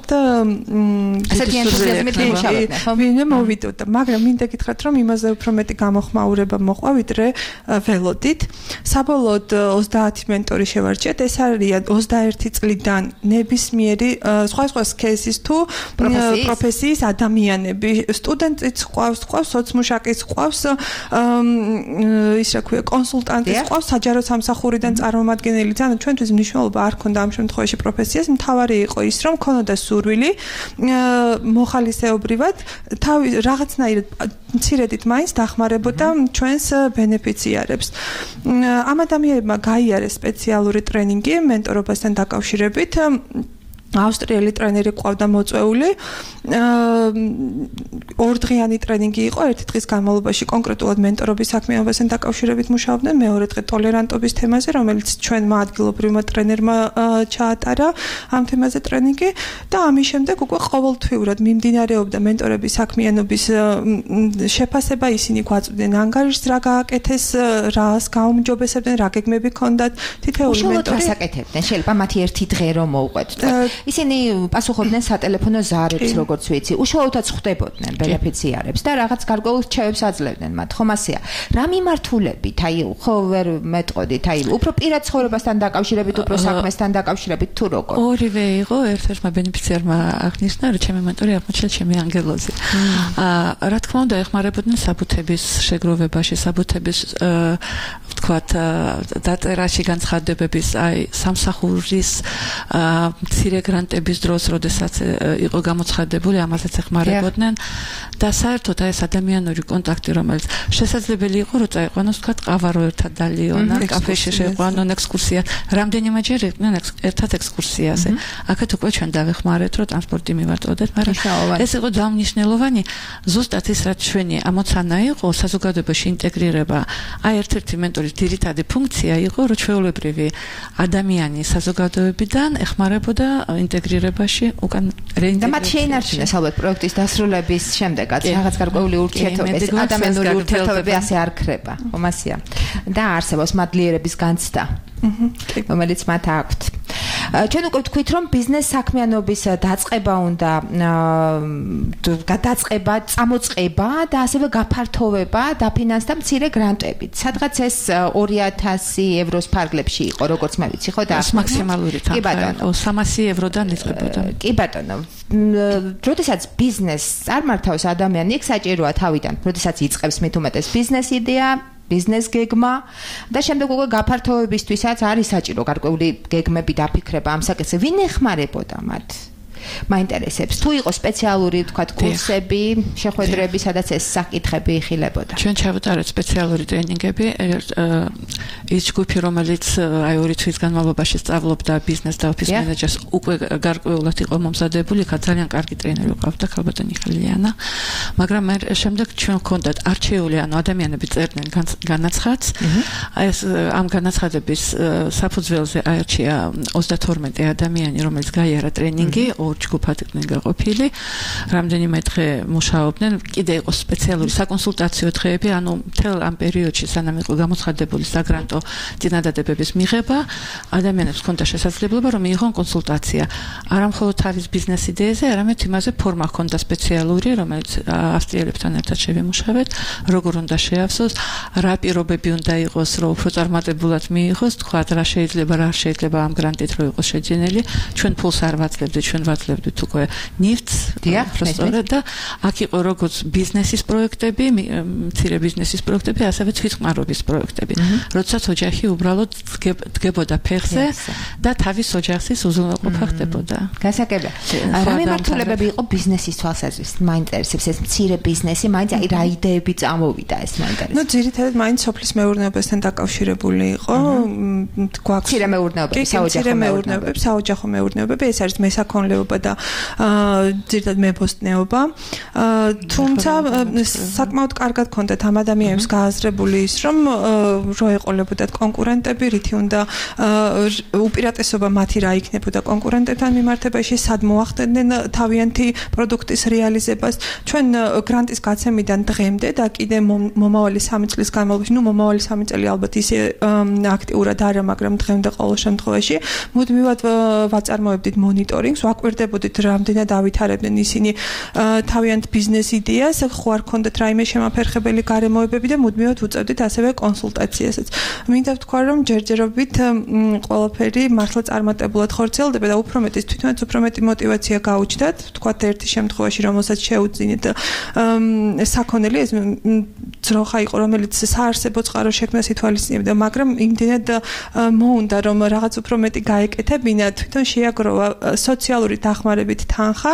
ვინმე მოვიდოდა, მაგრამ მინდა გითხრათ რომ იმაზე უფრო მეტი გამოხმაურება მოყვა ვიდრე ველოდით. საბოლოოდ 30 მენტორი შევარჩიეთ, ეს არიან 21 წლიდან ნებისმიერი სხვა სქესის თუ პროფესიის ადამიანები, სტუდენტიც ყავს, სოციმუშაკის ყავს, ის რა ქვია, კონსულტანტის ყავს, საჯარო სამსახურიდან წარმომადგენელი. ძალიან ჩვენთვის მნიშვნელობა არ ქონდა ამ შემთხვევაში პროფესიას, მთავარი იყო ის, რომ ქონოდა სურვილი მოხალისეობრივად თავი რაღაცნაირად მცირედით მაინც დახმარებოდა ჩვენს ბენეფიციარებს. ამ ადამიანებმა გაიარეს სპეციალური ტრენინგი მენტორობასთან დაკავშირებით. ავსტრიელი ტრენერი ყავდა მოწვეული. 2 დღიანი ტრენინგი იყო, ერთი დღის განმავლობაში კონკრეტულად მენტორობის საქმიანობასთან დაკავშირებით მუშაობდნენ, მეორე დღე ტოლერანტობის თემაზე, რომელიც ჩვენმა ადგილობრივმა ტრენერმა ჩაატარა ამ თემაზე ტრენინგი და ამის შემდეგ უკვე ყოველთვიურად მიმდინარეობდა მენტორების საქმიანობის შეფასება, ისინი გვაწვდნენ ანგარიშს რა გააკეთეს, რას გაუმჯობესებდნენ, რა გეგმები ჰქონდათ, თითოეული მენტორი აკეთებდნენ, შეიძლება მათი ერთი დღე რომ მოუყვეთ. ისინი პასუხობდნენ სატელეფონო ზარებს, როგორც ვიცი, უშუალოდაც ხვდებოდნენ ბენეფიციარებს და რაღაც გარკვეულ რჩევებს აძლევდნენ მათ. ხომ ასეა? რა მიმართულებით? აი, ხო ვერ მეტყოდით, აი, უფრო პირად ცხოვრებასთან დაკავშირებით, უფრო საქმესთან დაკავშირებით თუ როგორ? ორივე იყო, ერთ-ერთმა ბენეფიციარმა აღნიშნა, რომ ჩემი მენტორი აღმოჩნდა ჩემი ანგელოზი. რა თქმა უნდა, ეხმარებოდნენ საბუთების შეგროვებაში, საბუთების ვთქვათ, დაწერაში განცხადებების, აი, სამსახურის მცირე გრანტების დროს, როდესაც იყო გამოცხადებული, ამაზეც ეხმარებოდნენ და საერთოდ აი ეს ადამიანური კონტაქტი, რომელიც შესაძლებელი იყო, რომ წაიყვანოს, ვთქვათ, ყავა რო ერთად დალიონა, კაფეში შეყვანონ ექსკურსია, რამდენიმეჯერ იყვნენ ერთად ექსკურსიაზე. აქეთ უკვე ჩვენ დავეხმარეთ, რომ ტრანსპორტი მივაწოდეთ, მაგრამ ეს იყო ძალიან მნიშვნელოვანი, ზუსტად ის რაც ჩვენი ამოცანა იყო, საზოგადოებაში ინტეგრირება. აი ერთ-ერთი მენტორის ძირითადი ფუნქცია იყო, რომ ჩვეულებრივი ადამიანი საზოგადოებიდან ეხმარებოდა ინტეგრირებაში უკან რეინტეგრაციაში. და მათ შეინარჩუნეს ალბათ პროექტის დასრულების შემდეგაც რაღაც გარკვეული ურთიერთობები, ადამიანური ურთიერთობები ასე არ ქრება. ხომასია. და არსებობს მადლიერების განცდა. რომელიც მათ აქვთ. ჩვენ უკვე ვთქვით, რომ ბიზნეს საქმიანობის დაწყება უნდა გადაწყება, წამოწყება და ასევე გაფართოვება დაფინანსდა მცირე გრანტებით. სადღაც ეს 2000 ევროს ფარგლებში იყო, როგორც მე ვიცი, ხო და მაქსიმალური თანხა 300 ევროდან იწყებოდა. კი ბატონო. როდესაც ბიზნესს წარმართავს ადამიანი, იქ საჭიროა თავიდან, როდესაც იწყებს მით უმეტეს ბიზნეს იდეა, ბიზნეს გეგმა და შემდეგ უკვე გაფართოებისთვისაც არის საჭირო გარკვეული გეგმები დაფიქრება ამ საკითხზე. ვინ ეხმარებოდა მათ? მაინტერესებს. თუ იყო სპეციალური, ვთქვათ, კურსები, შეხვედრები, სადაც ეს საკითხები იხილებოდა. ჩვენ ჩავუტარეთ სპეციალური ტრენინგები, ის ჯგუფი, რომელიც აი 2 თვის განმავლობაში სწავლობდა ბიზნეს და ოფის მენეჯერს, უკვე გარკვეულად იყო მომზადებული, ხა ძალიან კარგი ტრენერი ყავდა, ქალბატონი ხალიანა. მაგრამ მე შემდეგ ჩვენ ვქონდათ არჩეული, ანუ ადამიანები წერდნენ განაცხადს. აი ეს ამ განაცხადების საფუძველზე აირჩია 32 ადამიანი, რომელიც გაიარა ტრენინგი, ჯგუფად იყვნენ გაყოფილი, რამდენიმე დღე მუშაობდნენ, კიდე იყო სპეციალური საკონსულტაციო დღეები, ანუ მთელ ამ პერიოდში სანამ იყო გამოცხადებული საგრანტო წინადადებების მიღება, ადამიანებს ჰქონდა შესაძლებლობა, რომ მიიღონ კონსულტაცია. არა მხოლოდ თავის ბიზნეს იდეაზე, არამედ იმაზე ფორმა ჰქონდა სპეციალური, რომელიც ავსტრიელებთან ერთად შევიმუშავეთ, როგორ უნდა შეავსოს, რა პირობები უნდა იყოს, რომ უფრო წარმატებულად მიიღოს, თქვა რა შეიძლება, რა არ შეიძლება ამ გრანტით რო იყოს შეძენილი, ჩვენ ფულს არ ვაძლევდით, ჩვენ ვაძლევდით უკვე ნივთს, სწორედ და აქ იყო როგორც ბიზნესის პროექტები, მცირე ბიზნესის პროექტები, ასევე თვითმყარობის პროექტები. როდესაც ოჯახი უბრალოდ დგებოდა ფეხზე და თავის ოჯახის უზრუნველყოფა ხდებოდა. გასაგებია. რა მიმართულებები იყო ბიზნესის თვალსაზრისით? მაინტერესებს ეს მცირე ბიზნესი, მაინც აი რა იდეები წამოვიდა ეს მაინტერესებს. ნუ ძირითადად მაინც სოფლის მეურნეობასთან დაკავშირებული იყო. გვაქვს მცირე მეურნეობები, საოჯახო მეურნეობები, საოჯახო მეურნეობები, ეს არის მესაქონლეობა და ძირითადად მებოსტნეობა. თუმცა საკმაოდ კარგად ჰქონდათ ამ ადამიანებს გააზრებული ის, რომ რო ეყოლებოდათ კონკურენტები, რითი უნდა უპირატესობა მათი რა იქნებოდა კონკურენტებთან მიმართებაში, სად მოახდენდნენ თავიანთი პროდუქტის რეალიზებას. ჩვენ გრანტის გაცემიდან დღემდე და კიდე მომავალი 3 წლის განმავლობაში, მომავალი 3 წელი ალბათ ისე აქტიურად არა, მაგრამ დღემდე ყოველ შემთხვევაში მუდმივად ვაწარმოებდით მონიტორინგს, ვაკვირდებოდით რამდენად ავითარებდნენ ისინი თავიანთ ბიზნეს იდეას, ხო არ ქონდათ რაიმე შემაფერხებელი გარემოებები და მუდმივად უწევდით ასევე კონსულტაციასაც. მინდა ვთქვა, რომ ჯერჯერობით ყველაფერი მართლა წარმატებულად ხორციელდება და უფრო მეტის თვითონაც უფრო მეტი мотиваცია გაუჩნდათ, ვთქვათ ერთი შემთხვევაში, რომელსაც შეუძინეთ საქონელი, ეს ძროხა იყო, რომელიც საარსებო წყარო შექმნას ითვალისწინებდა, მაგრამ იმდენად მოუნდა, რომ რაღაც უფრო მეტი გაეკეთებინა, თვითონ შეაგროვა სოციალური დახმარებით თანხა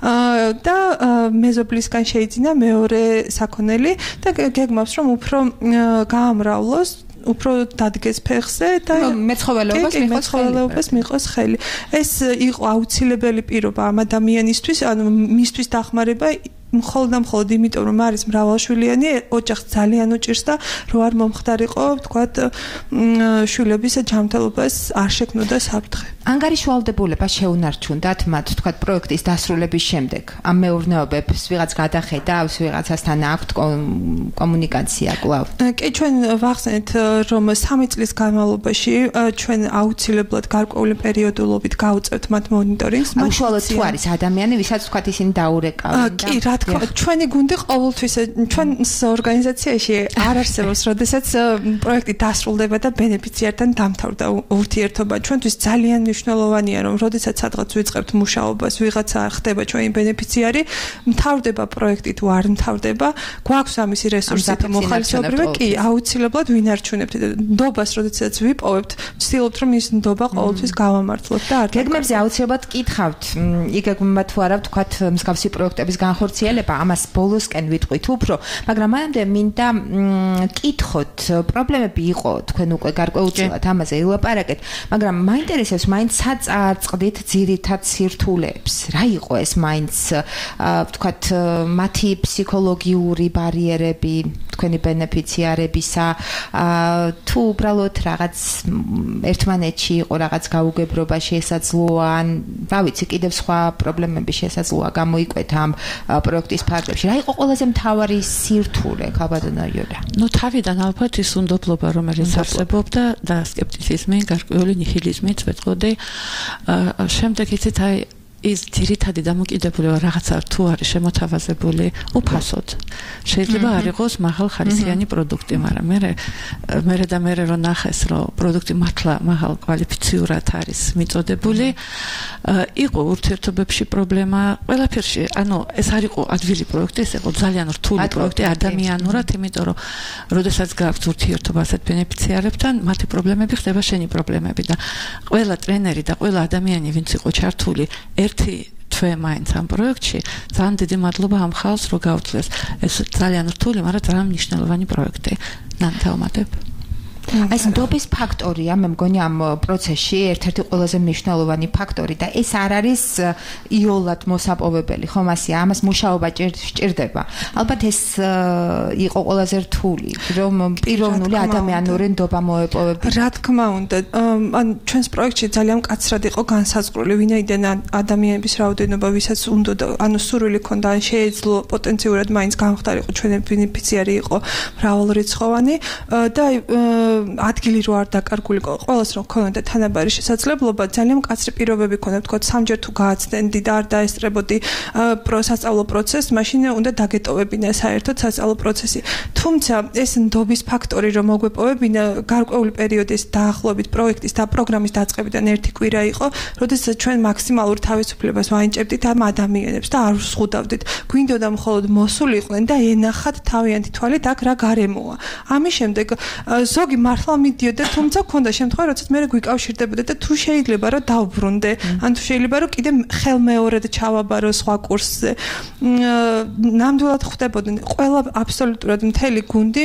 და მეზობლისგან შეიძინა მეორე საქონელი და გეგმავს, რომ უფრო გაამრავლოს, უფრო დადგეს ფეხზე და მეცხოველეობას მიიღოს ხელი. ეს იყო აუცილებელი პირობა ამ ადამიანისთვის, ანუ მისთვის დახმარება მხოლოდ იმიტომ, რომ არის მრავალშვილიანი, ოჯახს ძალიან უჭირს და რო არ მომხდარიყო, ვთქვათ, შვილების ჯანმრთელობას არ შექმნოდა საფრთხე. ანგარიშვალდებულება შეუნარჩუნდათ მათ, ვთქვათ, პროექტის დასრულების შემდეგ. ამ მეურნეობებს ვიღაც გადახედავს, ვიღაცასთან აქვთ კომუნიკაცია კვლავ. კი, ჩვენ ვახსენეთ, რომ 3 წლის განმავლობაში ჩვენ აუცილებლად გარკვეული პერიოდულობით გავუწევთ მათ მონიტორინგს. უშუალოდ თუ არის ადამიანი, ვისაც ვთქვათ ისინი დაურეკავენ და კი, რა თქმა უნდა, ჩვენი გუნდი ყოველთვის ჩვენს ორგანიზაციაში არ არსებობს, როდესაც პროექტი დასრულდება და ბენეფიციართან დამთავრდა ურთიერთობა. ჩვენთვის ძალიან მნიშვნელოვანია, რომ როდესაც სადღაც ვიწყებთ მუშაობას, ვიღაცა ხდება ჩვენი ბენეფიციარი, მთავრდება პროექტი თუ არ მთავრდება, გვაქვს ამისი რესურსი და მოხალისეობრივი, კი, აუცილებლად ვინარჩუნებთ და ნდობას, როდესაც ვიპოვებთ, ვცდილობთ, რომ ის ნდობა ყოველთვის გავამართლოთ და არ გეგმებზე აუცილებლად კითხავთ, იგეგმება თუ არა ვთქვათ მსგავსი პროექტების განხორციელება, ამას ბოლოსკენ ვიტყვით უფრო, მაგრამ მანამდე მინდა კითხოთ, პრობლემები იყო თქვენ უკვე გარკვეულწილად ამაზე ილაპარაკეთ, მაგრამ მაინტერესებს მაინც საწარწყდით ძირითად სირთულეებს. რა იყო ეს მაინც ვთქვათ მათი ფსიქოლოგიური ბარიერები თქვენი ბენეფიციარებისა თუ უბრალოდ რაღაც ერთმანეთში იყო რაღაც გაუგებრობა შესაძლოა ან რა ვიცი კიდევ სხვა პრობლემები შესაძლოა გამოიკვეთ ამ პროექტის ფარგლებში. რა იყო ყველაზე მთავარი სირთულე ქალბატონო იოდა? ნუ თავიდან ალბათ ის უნდობლობა რომელიც არსებობდა და სკეპტიციზმი, გარკვეული ნიჰილიზმიც ვეთყოდი. შემდეგ იცით აი ის ძირითადი დამოკიდებულება რაღაცა თუ არის შემოთავაზებული უფასოდ. შეიძლება არ იყოს მაღალხარისხიანი პროდუქტი, მაგრამ მე რომ ნახეს, რომ პროდუქტი მართლა მაღალ კვალიფიციურად არის მიწოდებული, იყო ურთიერთობებში პრობლემა ყველაფერში. ანუ ეს არ იყო ადვილი პროექტი, ეს იყო ძალიან რთული პროექტი ადამიანურად, იმიტომ რომ როდესაც გააქვს ურთიერთობა ასეთ ბენეფიციარებთან, მათი პრობლემები ხდება შენი პრობლემები და ყველა ტრენერი და ყველა ადამიანი, ვინც იყო ჩართული თვე მაინც ამ პროექტში, ძალიან დიდი მადლობა ამ ხალხს, რომ გაუძლეს. ეს ძალიან რთული, მაგრამ ძალიან მნიშვნელოვანი პროექტი. ნამდვილად. ეს ნდობის ფაქტორია, მე მგონი ამ პროცესში ერთ-ერთი ყველაზე მნიშვნელოვანი ფაქტორი და ეს არ არის იოლად მოსაპოვებელი, ხომ ასეა, ამას მუშაობა სჭირდება. ალბათ ეს იყო ყველაზე რთული, რომ პიროვნული ადამიანური ნდობა მოეპოვებინა. რა თქმა უნდა, ან ჩვენს პროექტში ძალიან მკაცრად იყო განსაზღვრული, ვინაიდან ადამიანების რაოდენობა, ვისაც უნდა, ანუ სურვილი ქონდა, ან შეეძლო პოტენციურად მაინც გამხდარიყო ჩვენი ბენეფიციარი იყო მრავალრიცხოვანი და ადგილი რო არ დაკარგულიყო, ყველას რო ქონოდა თანაბარი შესაძლებლობა, ძალიან მკაცრი პირობები ქონდა, თქო, სამჯერ თუ გააცდენდი და არ დაესწრებოდი სასწავლო პროცესს, მაშინ უნდა დაგეტოვებინა საერთოდ სასწავლო პროცესი. თუმცა ეს ნდობის ფაქტორი რომ მოგვეპოვებინა, გარკვეული პერიოდის დაახლოებით პროექტის და პროგრამის დაწყებიდან 1 კვირა იყო, როდესაც ჩვენ მაქსიმალურ თავისუფლებას ვაინჭებდით ამ ადამიანებს და არ ვსხუდავდით. გვინდოდა მხოლოდ მოსულიყვნენ და ენახათ თავიანთი თვალით აქ რა გარემოა. ამის შემდეგ ზოგი მართლა მიდიოდა, თუმცა ქონდა შემთხვევა, როდესაც მე გვიკავშირდებოდა და თუ შეიძლება რომ დავბრუნდე, ან თუ შეიძლება რომ კიდე ხელმეორედ ჩავაბარო სხვა კურსზე. ნამდვილად ხვდებოდნენ ყველა აბსოლუტურად მთელი გუნდი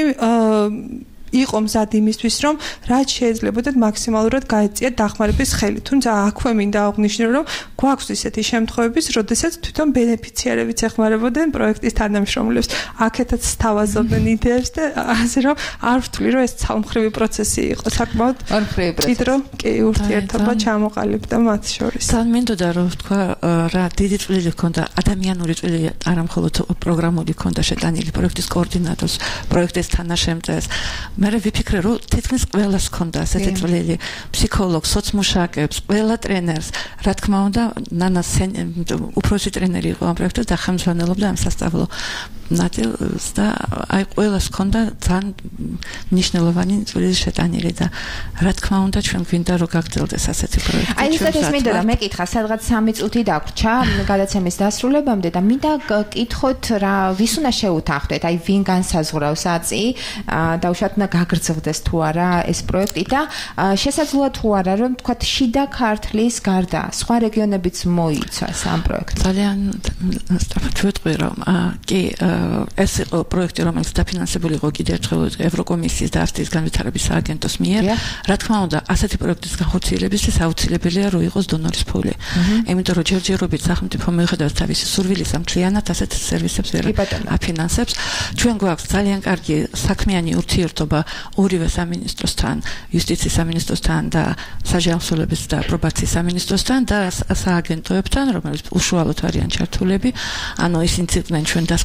იყო მზად იმისთვის, რომ რაც შეიძლებოდა მაქსიმალურად გაეწია დახმარების ხელი. თუმცა აქვე მინდა აღვნიშნო, რომ გვაქვს ისეთი შემთხვევები, როდესაც თვითონ ბენეფიციარებიც ეხმარებოდნენ პროექტის თანამშრომლებს. აქეთაც სთავაზობდნენ იდეებს და ასე რომ არ ვთვლი, რომ ეს ცალმხრივი პროცესი იყო. საკმაოდ მჭიდრო კი ურთიერთობა ჩამოყალიბდა მათ შორის. თან მინდოდა რომ ვთქვა, რა დიდი წვლილი ჰქონდა, ადამიანური წვლილი, არა მხოლოდ პროგრამული ჰქონდა შეტანილი პროექტის კოორდინატორს, პროექტის თანაშემწეს. მე ვიფიქრე, რომ თითქმის ყველას ჰქონდა ასეთი წვლილი, ფსიქოლოგს, სოცმუშაკებს, ყველა ტრენერს. რა თქმა უნდა, ნანა უფროსი ტრენერი იყო ამ პროექტზე და ხელმძღვანელობდა ამ სასწავლო ნაწილს და აი ყველას ჰქონდა ძალიან მნიშვნელოვანი წვლილი შეტანილი და რა თქმა უნდა, ჩვენ გვინდა რომ გაგრძელდეს ასეთი პროექტი. აი ისეთ ეს მინდოდა მეკითხა, სადღაც 3 წუთი დაგვრჩა გადაცემის დასრულებამდე და მინდა გკითხოთ რა ვის უნდა შეუთანხმდეთ, აი ვინ განსაზღვრავს აწი, დაუშვათ უნდა გაგრძელდეს თუ არა ეს პროექტი და შესაძლოა თუ არა რომ თქვათ შიდა ქართლის გარდა სხვა რეგიონებიც მოიცვას ამ პროექტს. ძალიან სწრაფად ვიტყვი რომ კი ეს იყო პროექტი რომელიც დაფინანსებული იყო კიდევ ერთხელ ევროკომისიის და ავსტრიის განვითარების სააგენტოს მიერ. რა თქმა უნდა, ასეთი პროექტის განხორციელებისთვის აუცილებელია რომ იყოს დონორის ფული. იმიტომ რომ ჯერჯერობით სახელმწიფო მიუხედავად თავისი სურვილისა მთლიანად ასეთ სერვისებს ვერ აფინანსებს. ჩვენ გვაქვს ძალიან კარგი საქმიანი ურთიერთობა ორივე სამინისტროსთან, იუსტიციის სამინისტროსთან და საჯავშოლების და პრობაციის სამინისტროსთან და სააგენტოებთან, რომელიც უშუალოდ არიან ჩართულები. ანუ ისინი ცდილობენ ჩვენ დასკვნით ღონისძიებასაც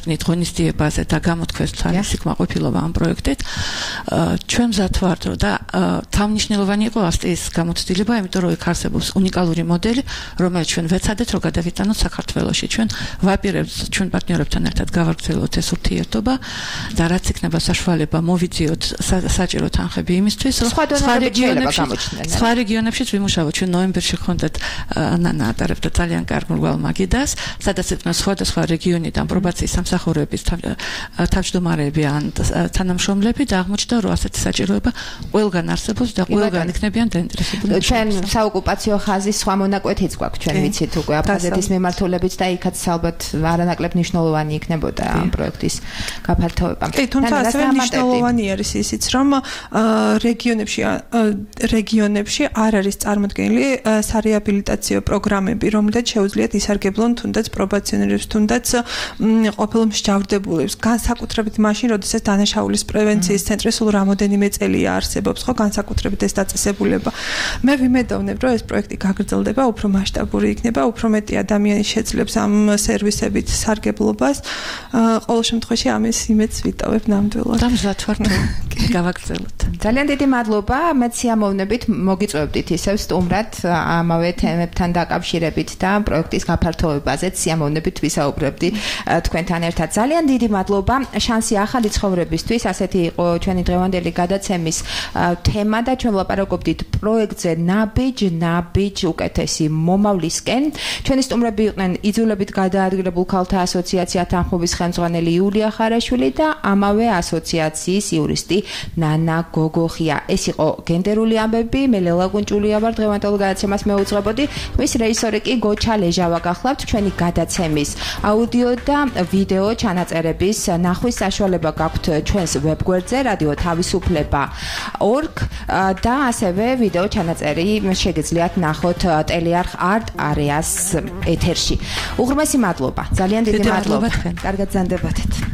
ამნისტიებაზე და გამოთქვეს თვალის კმაყოფილება ამ პროექტით. ჩვენ მზად ვართ და თავმნიშნელოვანი იყო ასტის გამოცდილება, იმიტომ რომ იქ არსებობს უნიკალური მოდელი, რომელიც ჩვენ ვეცადეთ რომ გადავიტანოთ საქართველოში. ჩვენ ვაპირებთ ჩვენ პარტნიორებთან ერთად გავაგრძელოთ ეს ურთიერთობა და რაც იქნება საშუალება მოვიძიოთ საჭირო თანხები იმისთვის, რომ სხვა რეგიონებშიც ვიმუშაოთ. ჩვენ ნოემბერში ხონდეთ ნანა ატარებდა ძალიან კარგ მრგვალმაგიდას, სადაც იყვნენ სხვადასხვა რეგიონიდან პრობაციის სამსახურების თავმჯდომარეები ან თანამშრომლები და აღმოჩნდა რომ ასეთი საჭიროება ყველგან არსებობს და ყველგან იქნებიან დაინტერესებული. ჩვენ საოკუპაციო ხაზის სხვა მონაკვეთიც გვაქვს, ჩვენ ვიცით უკვე აფხაზეთის მიმართულებით და იქაც ალბათ არანაკლებ მნიშვნელოვანი იქნებოდა ამ პროექტის გაფართოება. თუმცა ასევე მნიშვნელოვანი არის ისიც, რომ რეგიონებში არ არის წარმოდგენილი სარეაბილიტაციო პროგრამები, რომლითაც შეუძლიათ ისარგებლონ თუნდაც პრობაციონერებს, თუნდაც ყოფილ მსჯავრდებულებს. განსაკუთრებით მაშინ, როდესაც დანაშაულის პრევენციის ცენტრი სულ რამოდენიმე წელია არსებობს, ხო, განსაკუთრებით ეს დაწესებულება. მე ვიმედოვნებ, რომ ეს პროექტი გაგრძელდება, უფრო მასშტაბური იქნება, უფრო მეტი ადამიანი შეძლებს ამ სერვისებით სარგებლობას. ყოველ შემთხვევაში ამის იმედს ვიტოვებ ნამდვილად. და მზად ვართ გავაგრძელოთ. ძალიან დიდი მადლობა. მე სიამოვნებით მოგიწვევდით ისევ სტუმრად ამავე თემებთან დაკავშირებით და პროექტის გაფართოებაზე სიამოვნებით ვისაუბრებდი თქვენთან ერთად. ძალიან დიდი მადლობა. შანსი ახალი ცხოვრებისთვის, ასეთი იყო ჩვენი დღევანდელი გადაცემის თემა და ჩვენ ვლაპარაკობდით პროექტზე ნაბიჯ უკეთესი მომავლისკენ. ჩვენი სტუმრები იყვნენ იძულებით გადაადგილებულ ქალთა ასოციაცია თანხმობის ხელმძღვანელი იულია ხარაშვილი და ამავე ასოციაციის იურისტი ნანა გოგოხია. ეს იყო გენდერული ამბები, მე ლელა კუნჭულია ვარ, დღევანდელ გადაცემას მეუძღვებოდი. ხმის რეჟისორი კი გოჩა ლეჟავა გახლავთ. ჩვენი გადაცემის აუდიო და ვიდეო ჩანაწერების ნახვის საშუალება გაქვთ ჩვენს ვებგვერდზე radioთავისუფლება.org და ასევე ვიდეო ჩანაწერი შეგიძლიათ ნახოთ ტელეარხ არტ არეას ეთერში. უღრმესი მადლობა. ძალიან დიდი მადლობა. კარგად ზანდებოდეთ.